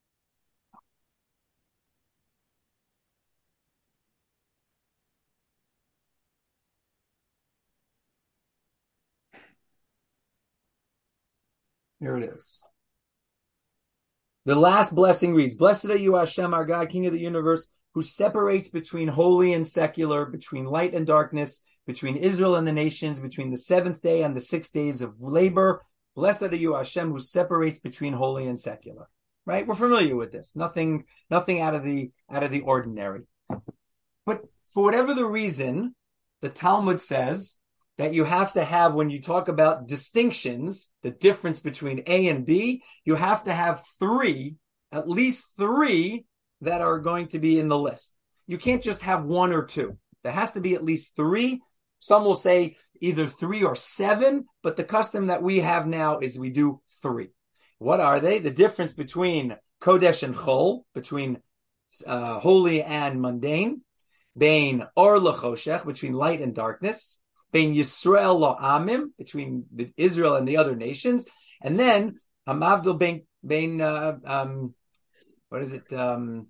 Here it is. The last blessing reads, Blessed are you, Hashem, our God, King of the universe, who separates between holy and secular, between light and darkness, between Israel and the nations, between the seventh day and the six days of labor. Blessed are you, Hashem, who separates between holy and secular. Right? We're familiar with this. Nothing, nothing out of the, out of the ordinary. But for whatever the reason, the Talmud says that you have to have, when you talk about distinctions, the difference between A and B, you have to have three, at least three, that are going to be in the list. You can't just have one or two. There has to be at least three. Some will say either three or seven, but the custom that we have now is we do three. What are they? The difference between Kodesh and Chol, between uh, holy and mundane, Bein Or L'Choshech, between light and darkness, Bein Yisrael La'amim, between the Israel and the other nations, and then Hamavdil Bein, Bein uh, um, what is it? Um,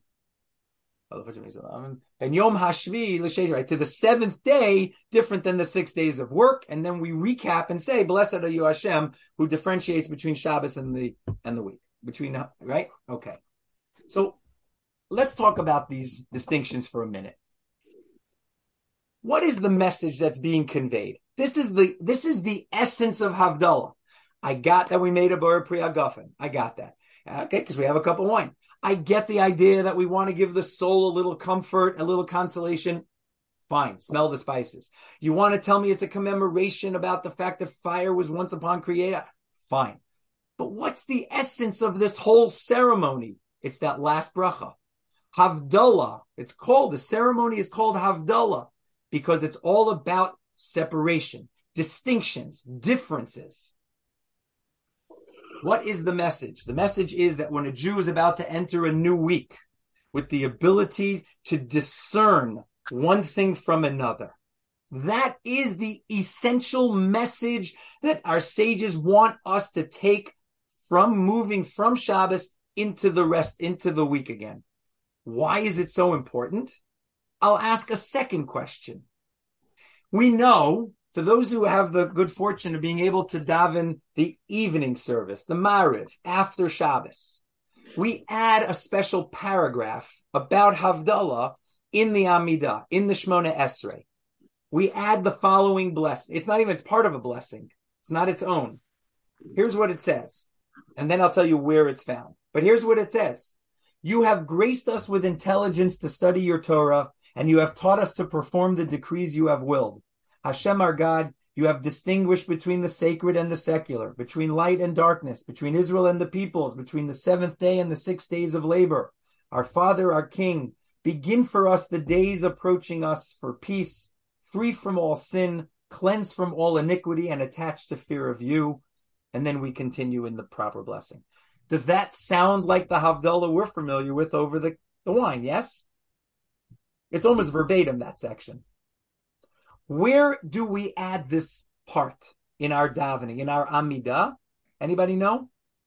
and Yom Hashvi L'Shei, right, to the seventh day, different than the six days of work, and then we recap and say, Blessed are you, Hashem, who differentiates between Shabbos and the and the week, between right? Okay, so let's talk about these distinctions for a minute. What is the message that's being conveyed? This is the this is the essence of Havdalah. I got that we made a Bar Pri Hagafen. I got that. Okay, because we have a cup of wine. I get the idea that we want to give the soul a little comfort, a little consolation. Fine, smell the spices. You want to tell me it's a commemoration about the fact that fire was once upon created? Fine. But what's the essence of this whole ceremony? It's that last bracha. Havdalah. It's called, the ceremony is called Havdalah because it's all about separation, distinctions, differences. What is the message? The message is that when a Jew is about to enter a new week with the ability to discern one thing from another, that is the essential message that our sages want us to take from moving from Shabbos into the rest, into the week again. Why is it so important? I'll ask a second question. We know, for those who have the good fortune of being able to daven the evening service, the Mariv, after Shabbos, we add a special paragraph about Havdalah in the Amidah, in the Shmona Esrei. We add the following blessing. It's not even, it's part of a blessing. It's not its own. Here's what it says. And then I'll tell you where it's found. But here's what it says. You have graced us with intelligence to study your Torah, and you have taught us to perform the decrees you have willed. Hashem, our God, you have distinguished between the sacred and the secular, between light and darkness, between Israel and the peoples, between the seventh day and the six days of labor. Our Father, our King, begin for us the days approaching us for peace, free from all sin, cleansed from all iniquity, and attached to fear of you. And then we continue in the proper blessing. Does that sound like the Havdalah we're familiar with over the, the wine? Yes? It's almost verbatim, that section. Where do we add this part in our davening, in our Amidah? Anybody know?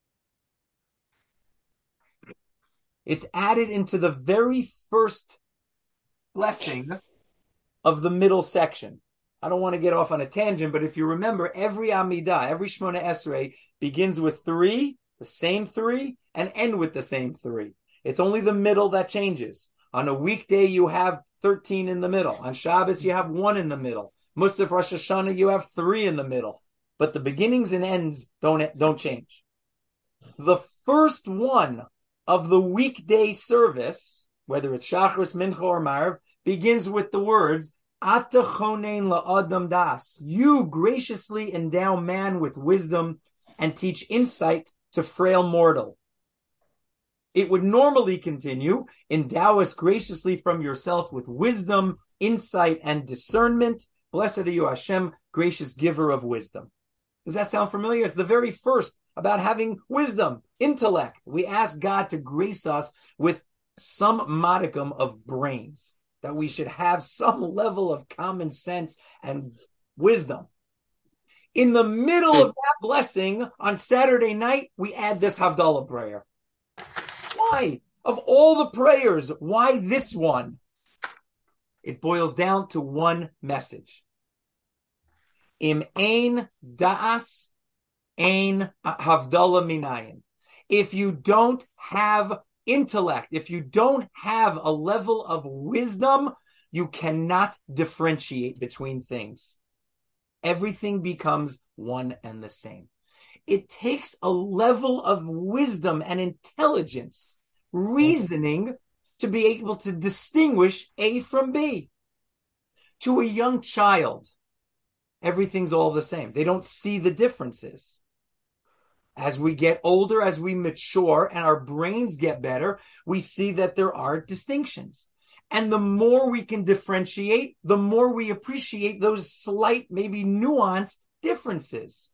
It's added into the very first blessing of the middle section. I don't want to get off on a tangent, but if you remember, every Amidah, every Shmona Esrei begins with three, the same three, and end with the same three. It's only the middle that changes. On a weekday, you have thirteen in the middle. On Shabbos, you have one in the middle. Musaf Rosh Hashanah, you have three in the middle. But the beginnings and ends don't, don't change. The first one of the weekday service, whether it's Shachris, Mincha, or Marv, begins with the words, Ata chonein la'adam das. You graciously endow man with wisdom and teach insight to frail mortal. It would normally continue, endow us graciously from yourself with wisdom, insight, and discernment. Blessed are you, Hashem, gracious giver of wisdom. Does that sound familiar? It's the very first about having wisdom, intellect. We ask God to grace us with some modicum of brains, that we should have some level of common sense and wisdom. In the middle of that blessing, on Saturday night, we add this Havdalah prayer. Why? Of all the prayers, why this one? It boils down to one message. Im ein da'as, ein Havdalah minayin. If you don't have intellect, if you don't have a level of wisdom, you cannot differentiate between things. Everything becomes one and the same. It takes a level of wisdom and intelligence, reasoning, to be able to distinguish A from B. To a young child, everything's all the same. They don't see the differences. As we get older, as we mature, and our brains get better, we see that there are distinctions. And the more we can differentiate, the more we appreciate those slight, maybe nuanced differences.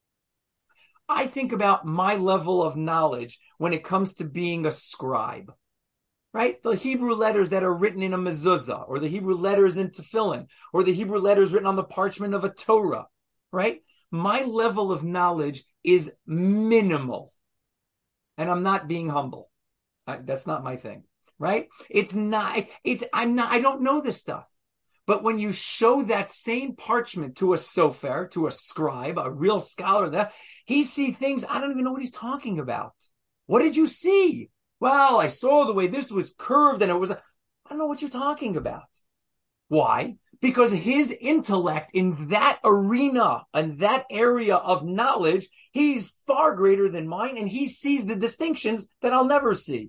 I think about my level of knowledge when it comes to being a scribe, right? The Hebrew letters that are written in a mezuzah, or the Hebrew letters in tefillin, or the Hebrew letters written on the parchment of a Torah, right? My level of knowledge is minimal. And I'm not being humble. I, that's not my thing, right? It's not, it's, I'm not, I don't know this stuff. But when you show that same parchment to a sofer, to a scribe, a real scholar, that he see things, I don't even know what he's talking about. What did you see? Well, I saw the way this was curved and it was, I don't know what you're talking about. Why? Because his intellect in that arena and that area of knowledge, he's far greater than mine, and he sees the distinctions that I'll never see.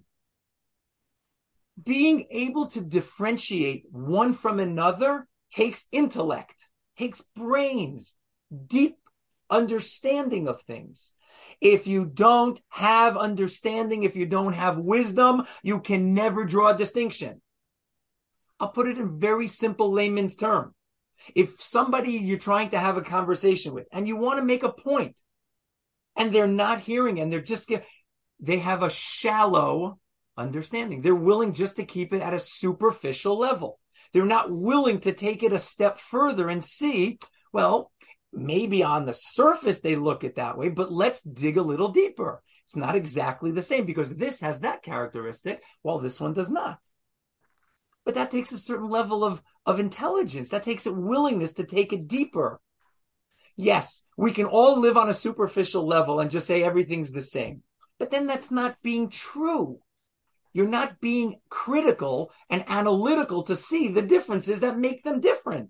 Being able to differentiate one from another takes intellect, takes brains, deep understanding of things. If you don't have understanding, if you don't have wisdom, you can never draw a distinction. I'll put it in very simple layman's term. If somebody you're trying to have a conversation with and you want to make a point and they're not hearing and they're just, they have a shallow understanding. They're willing just to keep it at a superficial level. They're not willing to take it a step further and see, well, maybe on the surface they look at that way, but let's dig a little deeper. It's not exactly the same because this has that characteristic while this one does not. But that takes a certain level of, of intelligence. That takes a willingness to take it deeper. Yes, we can all live on a superficial level and just say everything's the same. But then that's not being true. You're not being critical and analytical to see the differences that make them different.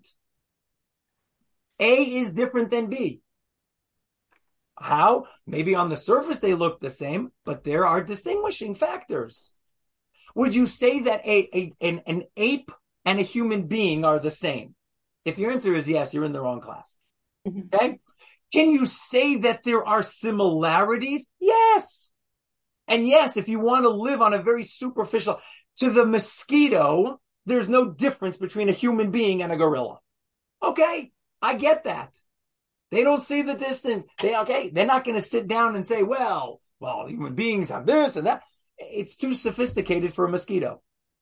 A is different than B. How? Maybe on the surface they look the same, but there are distinguishing factors. Would you say that a, a an, an ape and a human being are the same? If your answer is yes, you're in the wrong class. Mm-hmm. Okay? Can you say that there are similarities? Yes. And yes, if you want to live on a very superficial, to the mosquito, there's no difference between a human being and a gorilla. Okay, I get that. They don't see the distance. They, okay, they're not going to sit down and say, well, well, human beings have this and that. It's too sophisticated for a mosquito.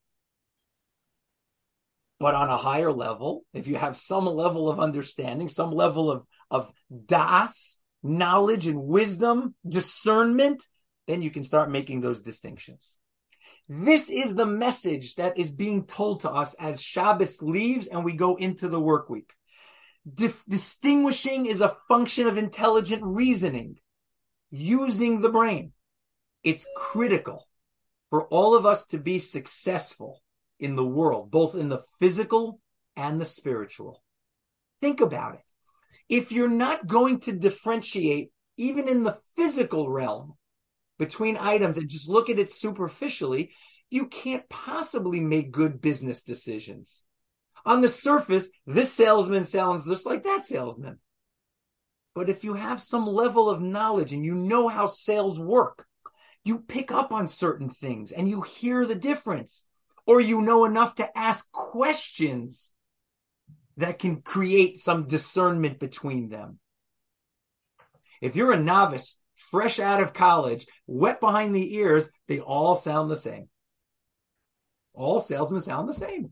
But on a higher level, if you have some level of understanding, some level of, of das, knowledge and wisdom, discernment, then you can start making those distinctions. This is the message that is being told to us as Shabbos leaves and we go into the work week. Dif- distinguishing is a function of intelligent reasoning, using the brain. It's critical for all of us to be successful in the world, both in the physical and the spiritual. Think about it. If you're not going to differentiate, even in the physical realm, between items and just look at it superficially, you can't possibly make good business decisions. On the surface, this salesman sounds just like that salesman. But if you have some level of knowledge and you know how sales work, you pick up on certain things and you hear the difference, or you know enough to ask questions that can create some discernment between them. If you're a novice, fresh out of college, wet behind the ears, they all sound the same. All salesmen sound the same.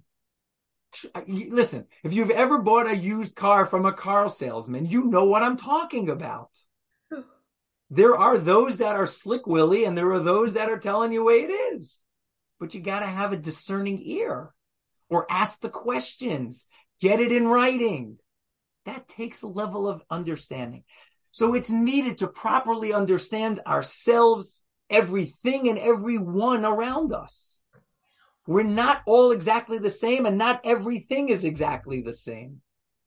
Listen, if you've ever bought a used car from a car salesman, you know what I'm talking about. There are those that are slick willy and there are those that are telling you the way it is. But you got to have a discerning ear or ask the questions, get it in writing. That takes a level of understanding. So it's needed to properly understand ourselves, everything and everyone around us. We're not all exactly the same, and not everything is exactly the same.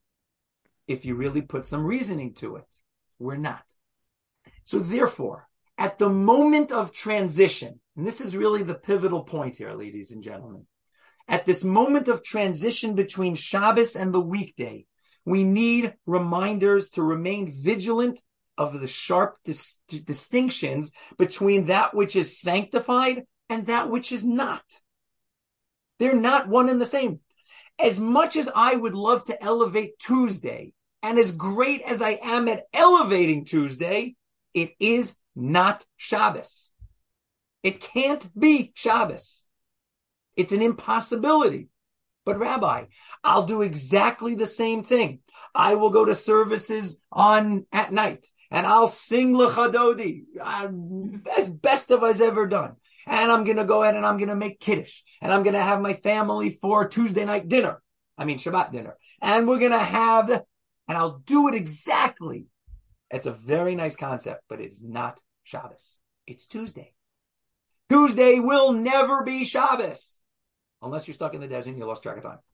If you really put some reasoning to it, we're not. So therefore, at the moment of transition, and this is really the pivotal point here, ladies and gentlemen, at this moment of transition between Shabbos and the weekday, we need reminders to remain vigilant of the sharp dis- distinctions between that which is sanctified and that which is not. They're not one and the same. As much as I would love to elevate Tuesday, and as great as I am at elevating Tuesday, it is not Shabbos. It can't be Shabbos. It's an impossibility. But Rabbi, I'll do exactly the same thing. I will go to services on at night, and I'll sing L'Chadodi, uh, as best of I've ever done. And I'm going to go ahead and I'm going to make Kiddush. And I'm going to have my family for Tuesday night dinner. I mean, Shabbat dinner. And we're going to have, and I'll do it exactly. It's a very nice concept, but it is not Shabbos. It's Tuesday. Tuesday will never be Shabbos. Unless you're stuck in the desert and you lost track of time.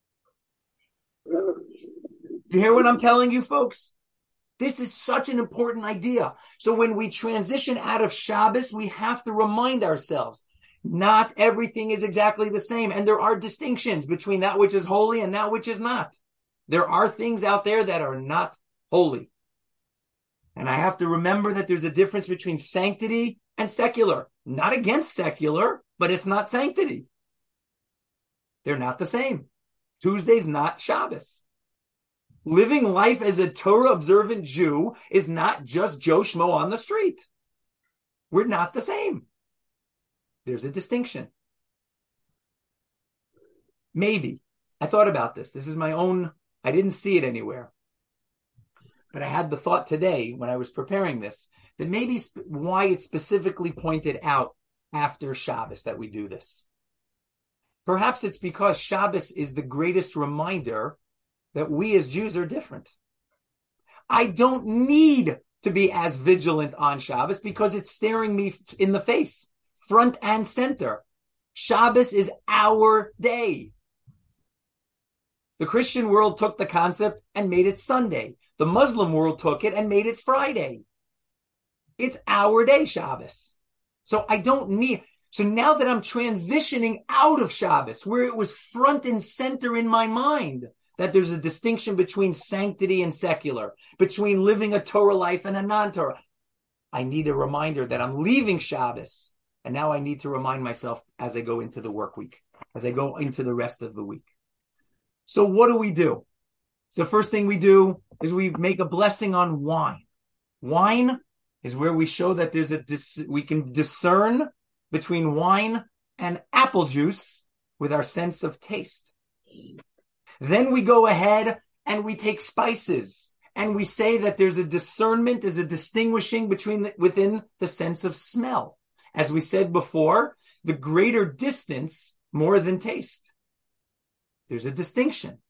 You hear what I'm telling you, folks? This is such an important idea. So when we transition out of Shabbos, we have to remind ourselves, not everything is exactly the same. And there are distinctions between that which is holy and that which is not. There are things out there that are not holy. And I have to remember that there's a difference between sanctity and secular. Not against secular, but it's not sanctity. They're not the same. Tuesday's not Shabbos. Living life as a Torah-observant Jew is not just Joe Schmo on the street. We're not the same. There's a distinction. Maybe. I thought about this. This is my own, I didn't see it anywhere. But I had the thought today when I was preparing this, that maybe sp- why it's specifically pointed out after Shabbos that we do this. Perhaps it's because Shabbos is the greatest reminder that we as Jews are different. I don't need to be as vigilant on Shabbos because it's staring me in the face, front and center. Shabbos is our day. The Christian world took the concept and made it Sunday. The Muslim world took it and made it Friday. It's our day, Shabbos. So I don't need... So now that I'm transitioning out of Shabbos, where it was front and center in my mind, that there's a distinction between sanctity and secular, between living a Torah life and a non-Torah, I need a reminder that I'm leaving Shabbos. And now I need to remind myself as I go into the work week, as I go into the rest of the week. So what do we do? So first thing we do is we make a blessing on wine. Wine is where we show that there's a dis- we can discern between wine and apple juice with our sense of taste. Then we go ahead and we take spices and we say that there's a discernment, there's a distinguishing between the, within the sense of smell. As we said before, the greater distance more than taste. There's a distinction.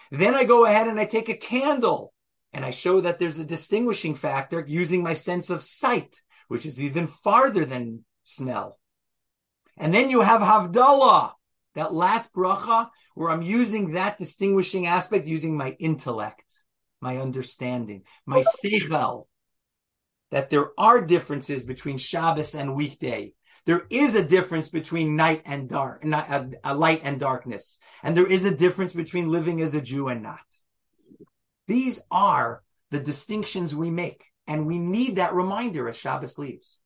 Then I go ahead and I take a candle and I show that there's a distinguishing factor using my sense of sight, which is even farther than smell. And then you have Havdalah, that last bracha, where I'm using that distinguishing aspect, using my intellect, my understanding, my seichel, that there are differences between Shabbos and weekday. There is a difference between night and dark, not, uh, uh, light and darkness. And there is a difference between living as a Jew and not. These are the distinctions we make. And we need that reminder as Shabbos leaves.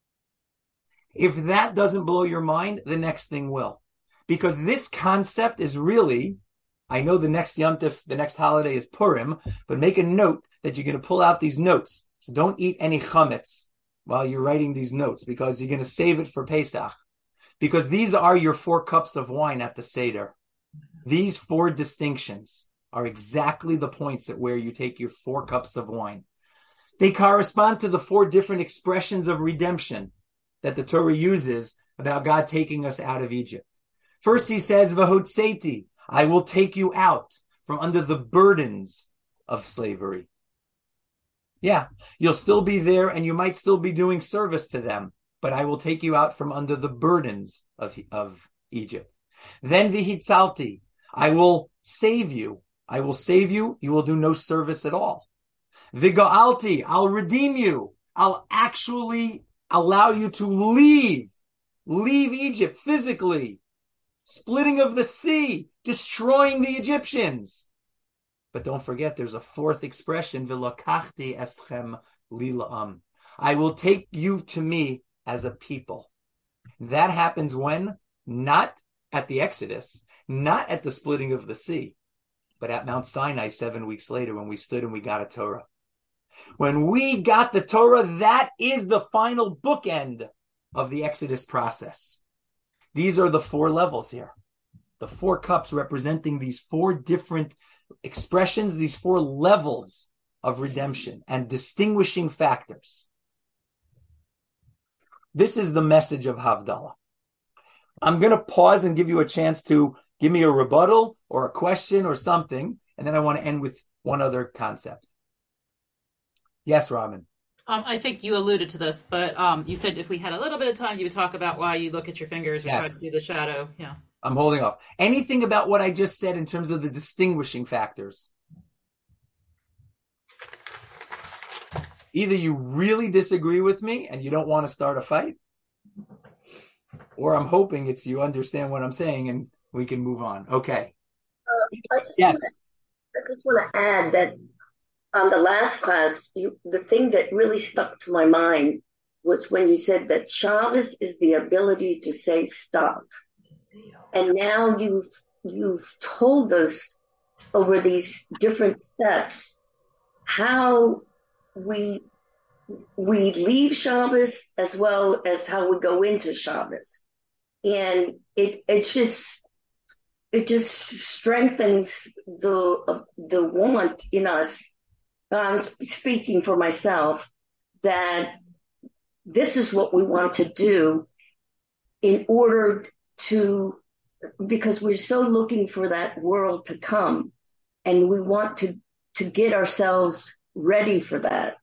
If that doesn't blow your mind, the next thing will. Because this concept is really, I know the next Yom Tov, the next holiday is Purim, but make a note that you're going to pull out these notes. So don't eat any chametz while you're writing these notes, because you're going to save it for Pesach. Because these are your four cups of wine at the Seder. These four distinctions are exactly the points at where you take your four cups of wine. They correspond to the four different expressions of redemption that the Torah uses about God taking us out of Egypt. First, he says, V'hotzeti, I will take you out from under the burdens of slavery. Yeah, you'll still be there and you might still be doing service to them, but I will take you out from under the burdens of, of Egypt. Then V'hitzalti, I will save you. I will save you. You will do no service at all. V'ga'alti, I'll redeem you. I'll actually allow you to leave, leave Egypt physically, splitting of the sea, destroying the Egyptians. But don't forget, there's a fourth expression, V'lakachti eschem li la'am. I will take you to me as a people. That happens when? Not at the Exodus, not at the splitting of the sea, but at Mount Sinai seven weeks later when we stood and we got a Torah. When we got the Torah, that is the final bookend of the Exodus process. These are the four levels here. The four cups representing these four different expressions, these four levels of redemption and distinguishing factors. This is the message of Havdalah. I'm going to pause and give you a chance to give me a rebuttal or a question or something, and then I want to end with one other concept. Yes, Robin. Um, I think you alluded to this, but um, you said if we had a little bit of time, you would talk about why you look at your fingers or Yes. try to do the shadow. Yeah. I'm holding off. Anything about what I just said in terms of the distinguishing factors? Either you really disagree with me and you don't want to start a fight, or I'm hoping it's you understand what I'm saying and we can move on. Okay. Uh, I just Yes. wanna, I just want to add that on the last class, you, the thing that really stuck to my mind was when you said that Shabbos is the ability to say stop. And now you've you've told us over these different steps how we we leave Shabbos as well as how we go into Shabbos, and it it's just it just strengthens the uh, the want in us. I'm speaking for myself that this is what we want to do in order to, because we're so looking for that world to come, and we want to, to get ourselves ready for that.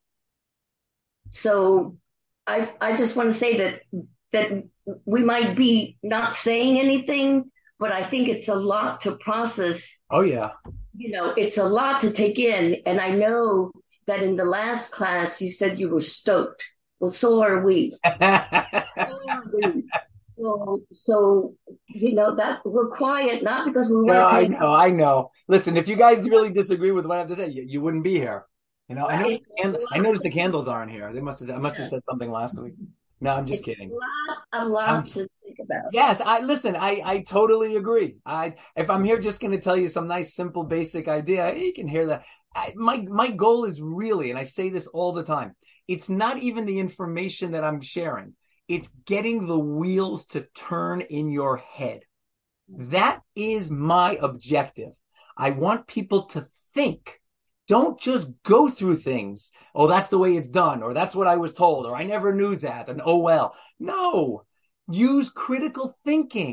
So I, I just want to say that, that we might be not saying anything, but I think it's a lot to process. Oh, yeah. You know, it's a lot to take in. And I know that in the last class, you said you were stoked. Well, so are we. So are we. So, so, you know, that we're quiet, not because we No, want I to. know, I know. Listen, if you guys really disagree with what I have to say, you, you wouldn't be here. You know, I noticed, the can- I noticed the candles aren't here. They must have, I must have said something last week. No, I'm just It's kidding. a lot, a lot I'm- to think about. Yes, I listen. I, I totally agree. I if I'm here just going to tell you some nice, simple, basic idea, you can hear that. I, my my goal is really, and I say this all the time, it's not even the information that I'm sharing. It's getting the wheels to turn in your head. That is my objective. I want people to think. Don't just go through things. Oh, that's the way it's done, or that's what I was told, or I never knew that, and oh well. No. Use critical thinking.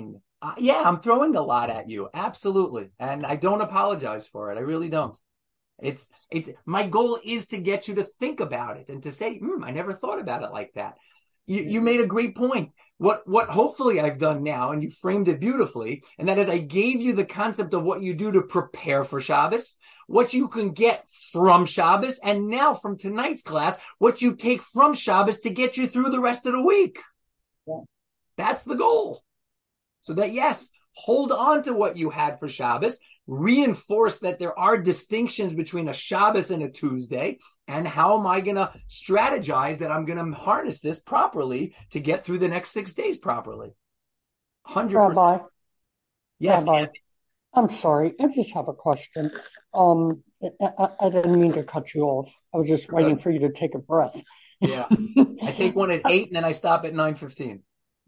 Uh, yeah, I'm throwing a lot at you. Absolutely. And I don't apologize for it. I really don't. It's it's my goal is to get you to think about it and to say, hmm, I never thought about it like that. You you made a great point. What what hopefully I've done now, and you framed it beautifully, and that is I gave you the concept of what you do to prepare for Shabbos, what you can get from Shabbos, and now from tonight's class, what you take from Shabbos to get you through the rest of the week. Yeah. That's the goal. So that, yes, hold on to what you had for Shabbos, reinforce that there are distinctions between a Shabbos and a Tuesday, and how am I going to strategize that I'm going to harness this properly to get through the next six days properly. one hundred percent. Rabbi, Yes. Rabbi, Andy. I'm sorry. I just have a question. Um, I, I, I didn't mean to cut you off. I was just waiting for you to take a breath. Yeah. I take one at eight and then I stop at nine fifteen.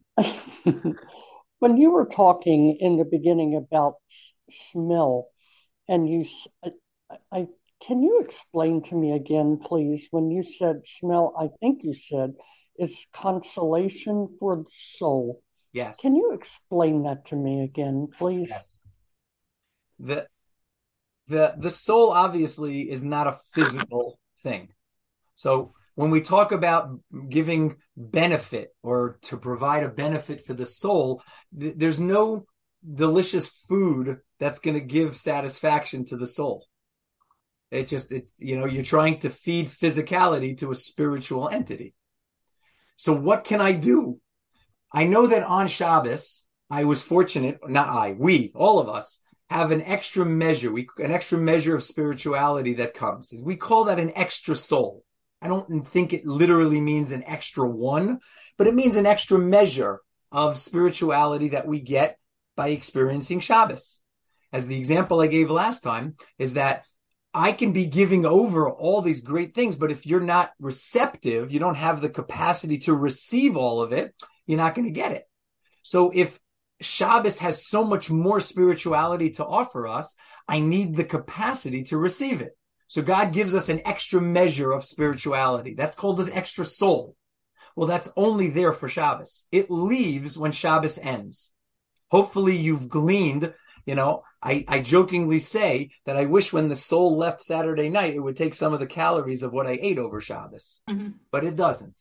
When you were talking in the beginning about s- smell, and you, s- I, I- can you explain to me again, please, when you said smell, I think you said is consolation for the soul. Yes. Can you explain that to me again, please? Yes. The the the soul obviously is not a physical thing. So when we talk about giving benefit or to provide a benefit for the soul, th- there's no delicious food that's going to give satisfaction to the soul. It just, it, you know, you're trying to feed physicality to a spiritual entity. So what can I do? I know that on Shabbos, I was fortunate, not I, we, all of us, have an extra measure, we, an extra measure of spirituality that comes. We call that an extra soul. I don't think it literally means an extra one, but it means an extra measure of spirituality that we get by experiencing Shabbos. As the example I gave last time is that I can be giving over all these great things, but if you're not receptive, you don't have the capacity to receive all of it, you're not going to get it. So if Shabbos has so much more spirituality to offer us, I need the capacity to receive it. So God gives us an extra measure of spirituality. That's called an extra soul. Well, that's only there for Shabbos. It leaves when Shabbos ends. Hopefully you've gleaned, you know, I, I jokingly say that I wish when the soul left Saturday night, it would take some of the calories of what I ate over Shabbos, mm-hmm. but it doesn't.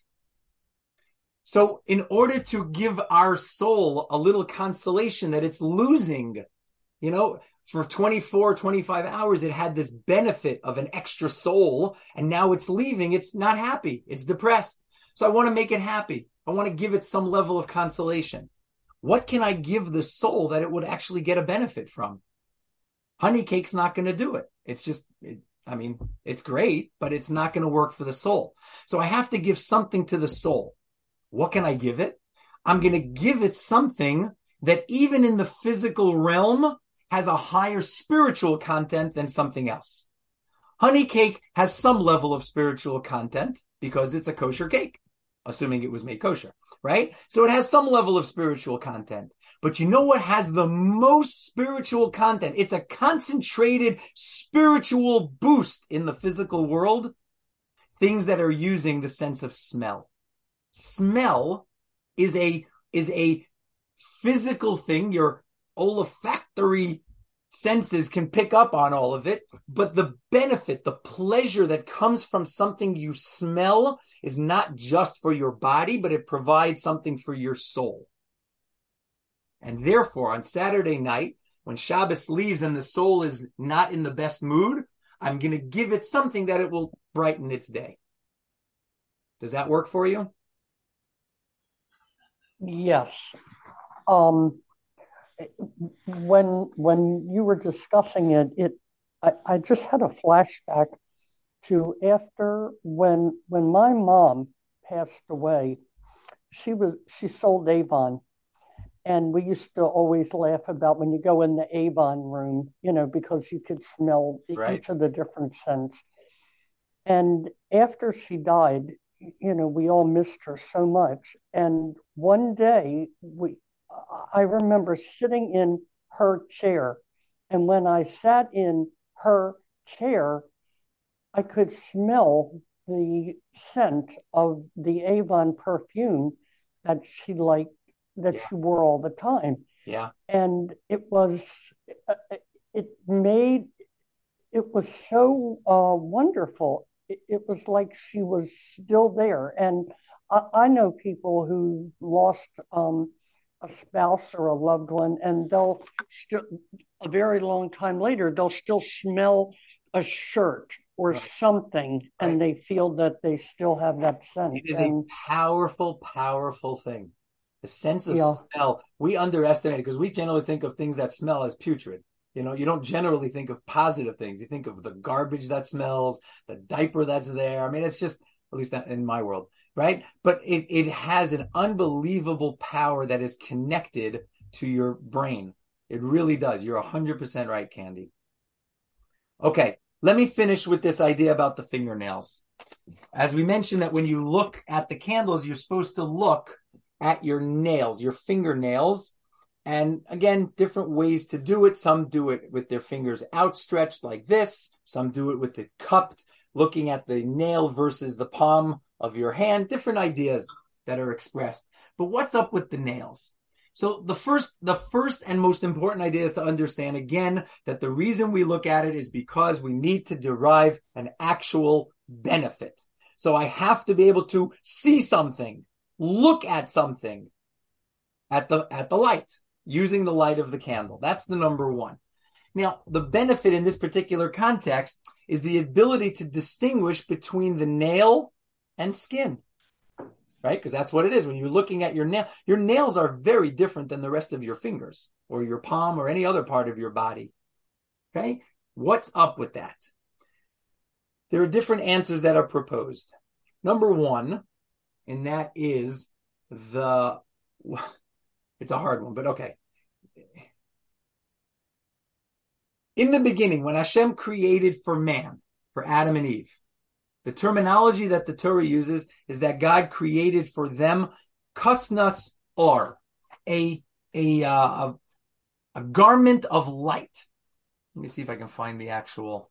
So in order to give our soul a little consolation that it's losing, you know, for twenty-four, twenty-five hours, it had this benefit of an extra soul, and now it's leaving. It's not happy. It's depressed. So I want to make it happy. I want to give it some level of consolation. What can I give the soul that it would actually get a benefit from? Honey cake's not going to do it. It's just, it, I mean, it's great, but it's not going to work for the soul. So I have to give something to the soul. What can I give it? I'm going to give it something that even in the physical realm has a higher spiritual content than something else. Honey cake has some level of spiritual content because it's a kosher cake, assuming it was made kosher, right? So it has some level of spiritual content. But you know what has the most spiritual content? It's a concentrated spiritual boost in the physical world. Things that are using the sense of smell. Smell is a, is a physical thing. Your olfactory senses can pick up on all of it, but the benefit, the pleasure that comes from something you smell is not just for your body, but it provides something for your soul. And therefore, on Saturday night, when Shabbos leaves and the soul is not in the best mood, I'm going to give it something that it will brighten its day. Does that work for you? Yes. Um, when when you were discussing it, it I, I just had a flashback to after when when my mom passed away. She was she sold Avon, and we used to always laugh about when you go in the Avon room, you know, because you could smell Right. each of the different scents. And after she died, you know, we all missed her so much. And one day, we, I remember sitting in her chair. And when I sat in her chair, I could smell the scent of the Avon perfume that she liked, that Yeah. she wore all the time. Yeah. And it was, it made, it was so uh, wonderful. It, it was like she was still there. And I, I know people who lost um, a spouse or a loved one, and they'll still, a very long time later, they'll still smell a shirt or Right. something, Right. and they feel that they still have that scent. It is and a powerful, powerful thing. The sense of yeah, smell, we underestimate it because we generally think of things that smell as putrid. You know, you don't generally think of positive things. You think of the garbage that smells, the diaper that's there. I mean, it's just, at least in my world, right? But it, it has an unbelievable power that is connected to your brain. It really does. You're one hundred percent right, Candy. Okay, let me finish with this idea about the fingernails. As we mentioned that when you look at the candles, you're supposed to look at your nails, your fingernails. And again, different ways to do it. Some do it with their fingers outstretched like this. Some do it with it cupped, looking at the nail versus the palm of your hand. Different ideas that are expressed. But what's up with the nails? So the first, the first and most important idea is to understand again that the reason we look at it is because we need to derive an actual benefit. So I have to be able to see something, look at something at the, at the light, using the light of the candle. That's the number one. Now, the benefit in this particular context is the ability to distinguish between the nail and skin, right? Because that's what it is. When you're looking at your nail, your nails are very different than the rest of your fingers or your palm or any other part of your body. Okay? What's up with that? There are different answers that are proposed. Number one, and that is the, it's a hard one, but okay. In the beginning, when Hashem created for man, for Adam and Eve, the terminology that the Torah uses is that God created for them kasnas or, a, a, uh, a, a garment of light. Let me see if I can find the actual.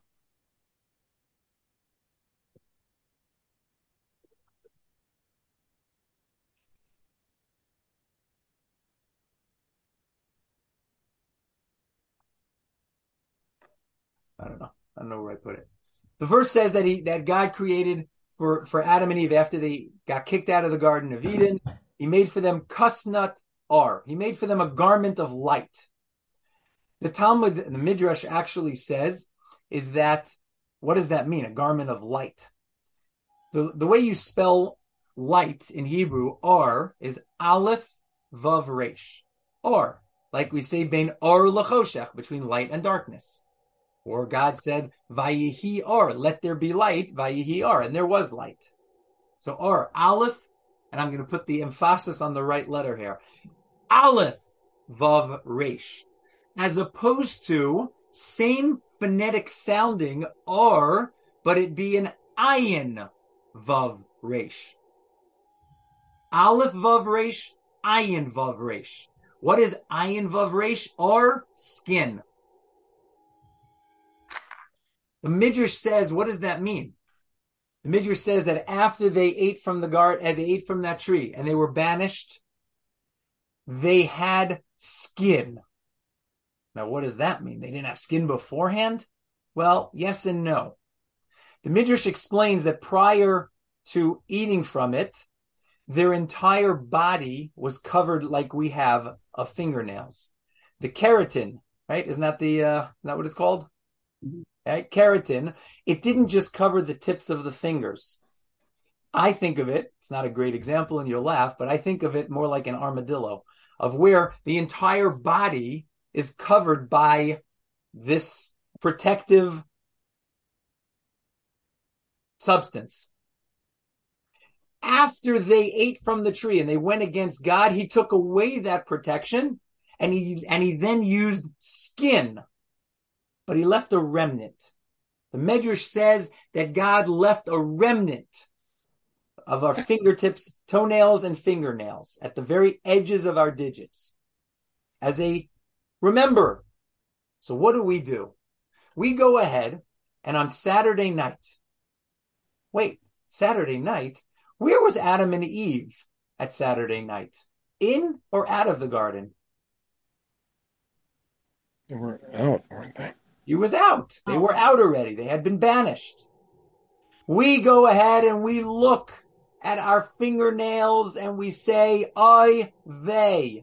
I don't know. I don't know where I put it. The verse says that he, that God created for, for Adam and Eve after they got kicked out of the Garden of Eden. He made for them kasnat ar. He made for them a garment of light. The Talmud, the Midrash actually says is that, what does that mean? A garment of light. The, the way you spell light in Hebrew, ar, is aleph vav resh. Or, like we say, bein or lachoshech, between light and darkness. Or God said, Vayihi or, let there be light, Vayihi or, and there was light. So or, Aleph, and I'm going to put the emphasis on the right letter here. Aleph, Vav, Resh. As opposed to same phonetic sounding or, but it be an ayin, Vav, Resh. Aleph, Vav, Resh, ayin, Vav, Resh. What is ayin, Vav, Resh? Or skin. The Midrash says, what does that mean? The Midrash says that after they ate from the garden, uh, they ate from that tree, and they were banished, they had skin. Now, what does that mean? They didn't have skin beforehand? Well, yes and no. The Midrash explains that prior to eating from it, their entire body was covered like we have of fingernails. The keratin, right? Isn't that the, uh, isn't that what it's called? Mm-hmm. Right? Keratin, it didn't just cover the tips of the fingers. I think of it, it's not a great example and you'll laugh, but I think of it more like an armadillo, of where the entire body is covered by this protective substance. After they ate from the tree and they went against God, he took away that protection and he, and he then used skin. But he left a remnant. The Midrash says that God left a remnant of our fingertips, toenails, and fingernails at the very edges of our digits as a remember. So what do we do? We go ahead and on Saturday night, wait, Saturday night, where was Adam and Eve at Saturday night? In or out of the garden? They were out, weren't they? He was out. They were out already. They had been banished. We go ahead and we look at our fingernails and we say, I, they.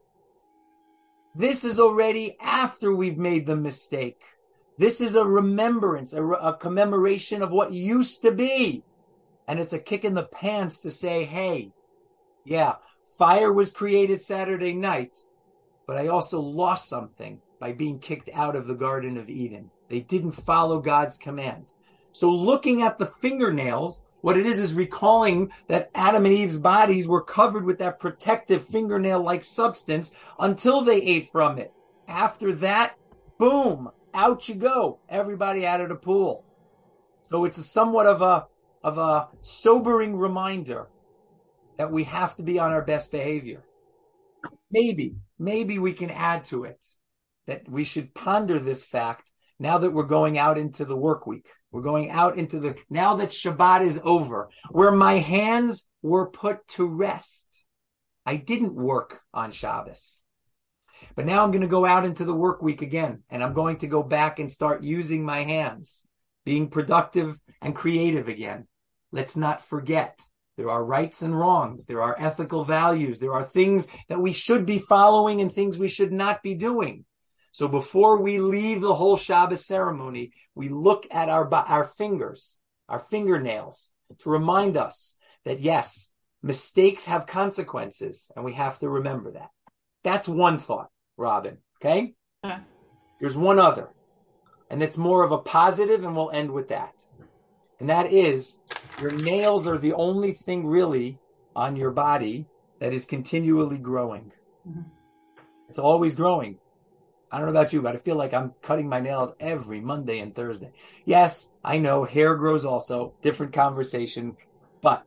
This is already after we've made the mistake. This is a remembrance, a, a commemoration of what used to be. And it's a kick in the pants to say, hey, yeah, fire was created Saturday night, but I also lost something by being kicked out of the Garden of Eden. They didn't follow God's command. So looking at the fingernails, what it is is recalling that Adam and Eve's bodies were covered with that protective fingernail-like substance until they ate from it. After that, boom, out you go. Everybody out of the pool. So it's a somewhat of a of a sobering reminder that we have to be on our best behavior. Maybe, maybe we can add to it that we should ponder this fact now that we're going out into the work week. We're going out into the, now that Shabbat is over, where my hands were put to rest. I didn't work on Shabbos. But now I'm going to go out into the work week again, and I'm going to go back and start using my hands, being productive and creative again. Let's not forget. There are rights and wrongs. There are ethical values. There are things that we should be following and things we should not be doing. So before we leave the whole Shabbos ceremony, we look at our, our fingers, our fingernails, to remind us that, yes, mistakes have consequences, and we have to remember that. That's one thought, Robin, okay? Uh-huh. There's one other, and it's more of a positive, and we'll end with that. And that is, your nails are the only thing really on your body that is continually growing. Mm-hmm. It's always growing. I don't know about you, but I feel like I'm cutting my nails every Monday and Thursday. Yes, I know hair grows also, different conversation, but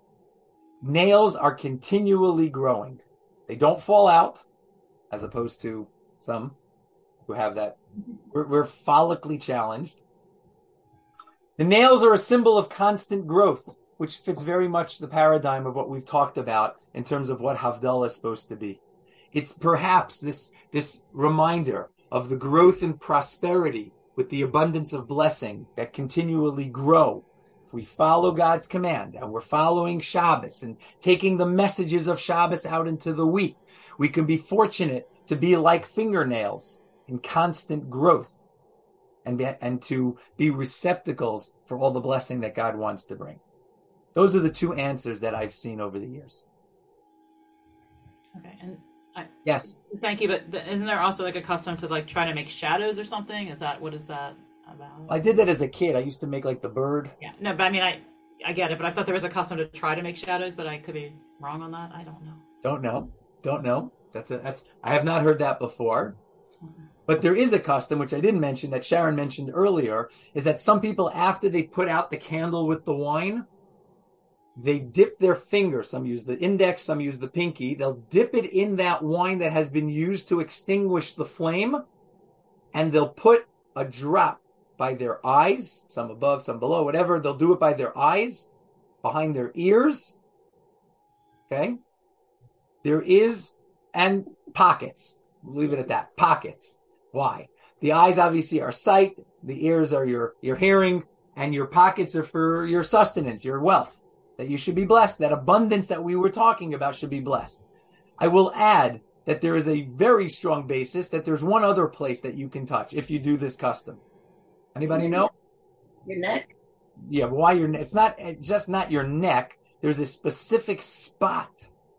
nails are continually growing. They don't fall out, as opposed to some who have that. We're, we're follically challenged. The nails are a symbol of constant growth, which fits very much the paradigm of what we've talked about in terms of what Havdalah is supposed to be. It's perhaps this, this reminder of the growth and prosperity with the abundance of blessing that continually grow. If we follow God's command and we're following Shabbos and taking the messages of Shabbos out into the week, we can be fortunate to be like fingernails in constant growth. And, be, and to be receptacles for all the blessing that God wants to bring. Those are the two answers that I've seen over the years. Okay, and I, yes, thank you. But the, isn't there also like a custom to like try to make shadows or something? Is that what is that about? I did that as a kid. I used to make like the bird. Yeah, no, but I mean, I I get it, but I thought there was a custom to try to make shadows, but I could be wrong on that. I don't know. Don't know. Don't know. That's a, that's. I have not heard that before. Okay. But there is a custom, which I didn't mention, that Sharon mentioned earlier, is that some people, after they put out the candle with the wine, they dip their finger. Some use the index, some use the pinky. They'll dip it in that wine that has been used to extinguish the flame, and they'll put a drop by their eyes, some above, some below, whatever. They'll do it by their eyes, behind their ears. Okay? There is, and pockets. We'll leave it at that. Pockets. Why? The eyes obviously are sight, the ears are your, your hearing, and your pockets are for your sustenance, your wealth, that you should be blessed. That abundance that we were talking about should be blessed. I will add that there is a very strong basis that there's one other place that you can touch if you do this custom. Anybody know? Your neck? Yeah, but why your neck? It's not, it's just not your neck. There's a specific spot.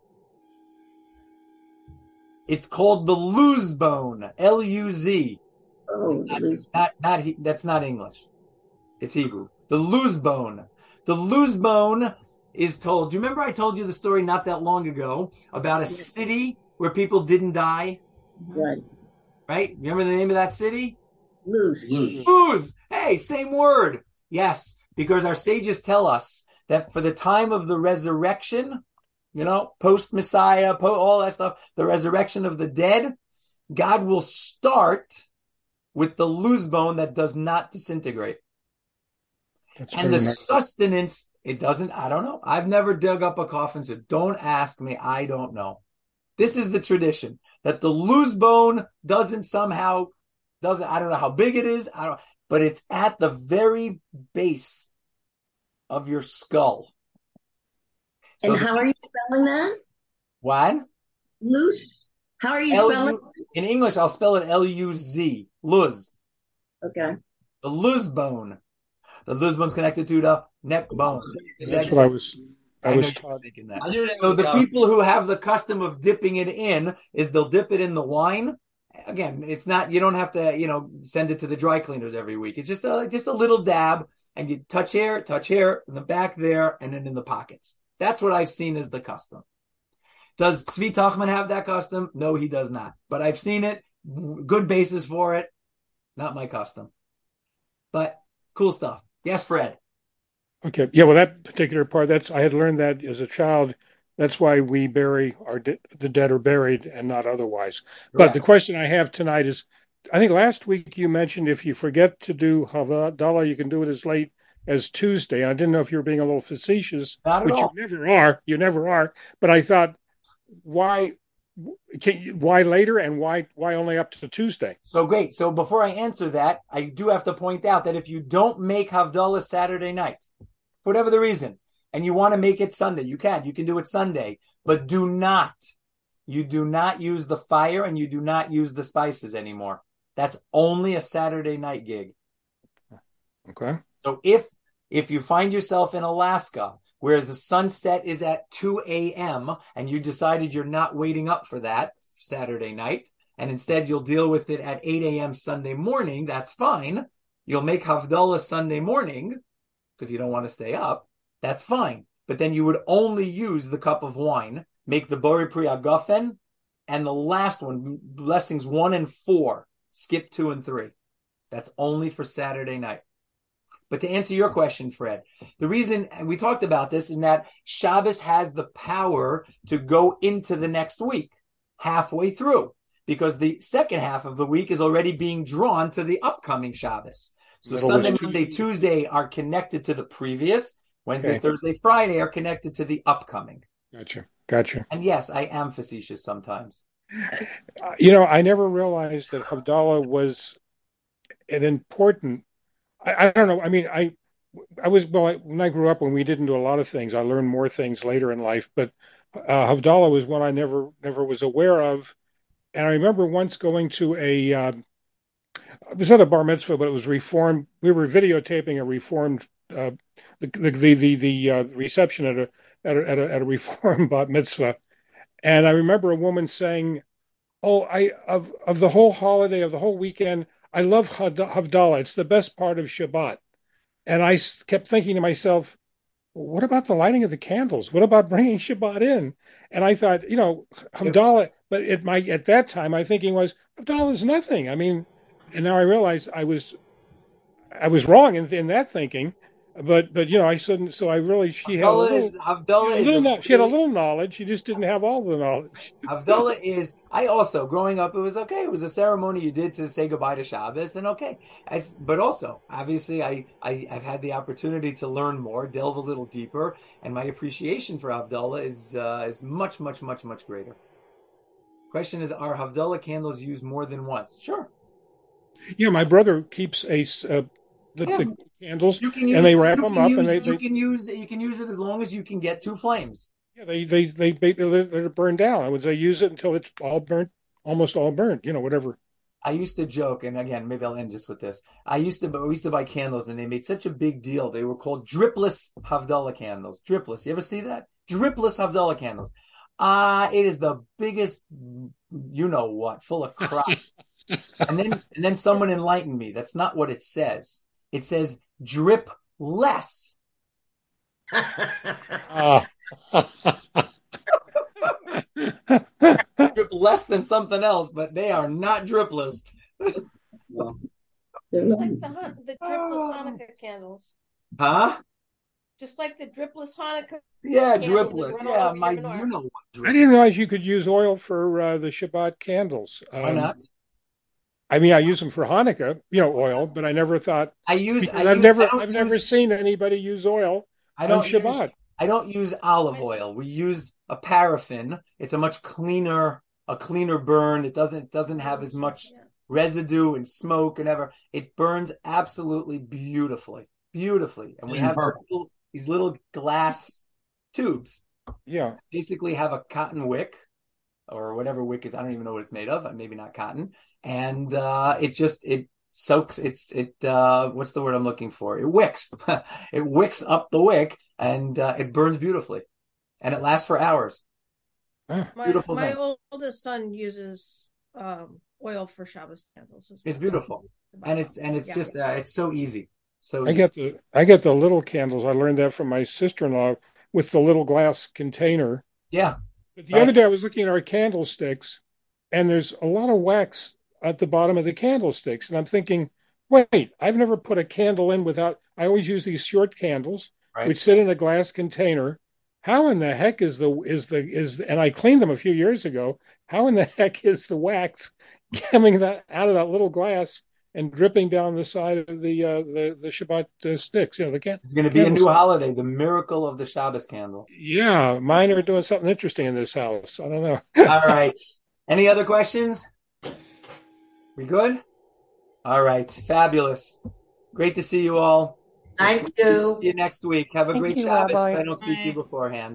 It's called the luz bone, L U Z. Oh, not, not, not, that's not English. It's Hebrew. The luz bone. The luz bone is told. Do you remember I told you the story not that long ago about a city where people didn't die? Right. Right? Remember the name of that city? Luz. Luz. Hey, same word. Yes, because our sages tell us that for the time of the resurrection, you know, post-Messiah, po- all that stuff, the resurrection of the dead, God will start with the luz bone that does not disintegrate. That's and the nice. sustenance, it doesn't, I don't know. I've never dug up a coffin, so don't ask me. I don't know. This is the tradition, that the luz bone doesn't somehow Doesn't I don't know how big it is. I don't, but it's at the very base of your skull. So and how the, are you spelling that? what? Luz? How are you L spelling? U in English, I'll spell it L U Z. Luz. Okay. The Luz bone. The Luz bone's connected to the neck bone. Is That's that, what I was. I, I was know taught. you're thinking that. I knew that So was the coming. people who have the custom of dipping it in is they'll dip it in the wine. Again, it's not, you don't have to, you know, send it to the dry cleaners every week. It's just a, just a little dab, and you touch here, touch here, in the back there, and then in the pockets. That's what I've seen as the custom. Does Tzvi Tachman have that custom? No, he does not. But I've seen it. Good basis for it. Not my custom. But cool stuff. Yes, Fred. Okay. Yeah. Well, that particular part, that's I had learned that as a child. That's why we bury our de- the dead are buried and not otherwise. But Correct. the question I have tonight is, I think last week you mentioned if you forget to do Havdalah, you can do it as late as Tuesday. I didn't know if you were being a little facetious, Not at which all. you never are. You never are. But I thought, why, can you, why later and why why only up to Tuesday? So great. So before I answer that, I do have to point out that if you don't make Havdalah Saturday night, for whatever the reason, and you want to make it Sunday, you can. You can do it Sunday. But do not, you do not use the fire and you do not use the spices anymore. That's only a Saturday night gig. Okay. So if if you find yourself in Alaska where the sunset is at two a.m. and you decided you're not waiting up for that Saturday night, and instead you'll deal with it at eight a.m. Sunday morning, that's fine. You'll make Havdalah Sunday morning because you don't want to stay up. That's fine. But then you would only use the cup of wine, make the Bori Pri Agafen, and the last one, blessings one and four, skip two and three. That's only for Saturday night. But to answer your question, Fred, the reason, and we talked about this, is that Shabbos has the power to go into the next week, halfway through, because the second half of the week is already being drawn to the upcoming Shabbos. So Middle Sunday, week. Monday, Tuesday are connected to the previous. Wednesday, Okay. Thursday, Friday are connected to the upcoming. Gotcha. Gotcha. And yes, I am facetious sometimes. Uh, You know, I never realized that Havdalah was an important. I, I don't know. I mean, I I was well, I, when I grew up, when we didn't do a lot of things, I learned more things later in life. But uh, Havdalah was one I never never was aware of. And I remember once going to a uh, it was not a bar mitzvah, but it was reformed. We were videotaping a reformed uh, the the the the, the uh, reception at a at a, at a at a reformed bar mitzvah. And I remember a woman saying, "Oh, I of of the whole holiday, of the whole weekend, I love Had- Havdalah. It's the best part of Shabbat." And I s- kept thinking to myself, what about the lighting of the candles? What about bringing Shabbat in? And I thought, you know, Havdalah, but at my at that time, my thinking was Havdalah is nothing. I mean, and now I realize I was I was wrong in, in that thinking. But but you know, I shouldn't. So I really she had a Havdalah little. is Havdalah A is little, a kno- she had a really, little knowledge. She just didn't have all the knowledge. Havdalah is, I also, growing up, it was okay. It was a ceremony you did to say goodbye to Shabbos, and okay. As, but also, obviously, I, I, I've had the opportunity to learn more, delve a little deeper, and my appreciation for Havdalah is uh, is much, much, much, much greater. Question is, are Havdalah candles used more than once? Sure. Yeah, my brother keeps a s- uh, the, Yeah. the candles, You can and use, they wrap you them can up, use, and they, you they can use, you can use it as long as you can get two flames. yeah, they they they they they're burned down. I would say use it until it's all burnt, almost all burnt. You know, whatever. I used to joke, and again, maybe I'll end just with this. I used to, we used to buy candles, and they made such a big deal. They were called dripless Havdalah candles. Dripless. You ever see that? Dripless Havdalah candles. Ah, uh, it is the biggest, you know what, full of crap. and then, and then someone enlightened me. That's not what it says. It says drip less. uh. Drip less than something else, but they are not dripless. Well, Like the, hun- the dripless Hanukkah candles. Huh? Just like the dripless Hanukkah. Yeah, candles that dripless. run all Yeah, over my, your menorah. you know what. I Drip. didn't realize you could use oil for uh, the Shabbat candles. Um, Why not? I mean, I use them for Hanukkah, you know, oil, but I never thought I use. because I I've use, never I don't I've use, never seen anybody use oil I on don't Shabbat. use. I don't use olive oil. We use a paraffin. It's a much cleaner, a cleaner burn. It doesn't doesn't have as much residue and smoke and ever. It burns absolutely beautifully, beautifully. And we And have these perfect. little, these little glass tubes. Yeah. Basically have a cotton wick or whatever wick is. I don't even know what it's made of. Maybe not cotton. And uh, it just, it soaks, it's, it, uh, what's the word I'm looking for? It wicks. It wicks up the wick and uh, it burns beautifully. And it lasts for hours. Ah. My, Beautiful my thing. oldest son uses um, oil for Shabbos candles as well. It's beautiful. And it's, and it's Yeah. just, uh, it's so easy. So I easy. get the I get the little candles. I learned that from my sister-in-law with the little glass container. Yeah. But the Right. other day I was looking at our candlesticks, and there's a lot of wax at the bottom of the candlesticks, and I'm thinking, wait, I've never put a candle in without. I always use these short candles, Right. which sit in a glass container. How in the heck is the is the is and I cleaned them a few years ago. How in the heck is the wax coming that out of that little glass and dripping down the side of the uh, the the Shabbat uh, sticks? You know, the can. It's going to be a new candlestick. holiday, the miracle of the Shabbos candle. Yeah, mine are doing something interesting in this house. I don't know. All right. Any other questions? We good? All right. Fabulous. Great to see you all. Thank you. See you next week. Have a Thank great you, Shabbos Rabbi. if I don't speak to you Bye. beforehand.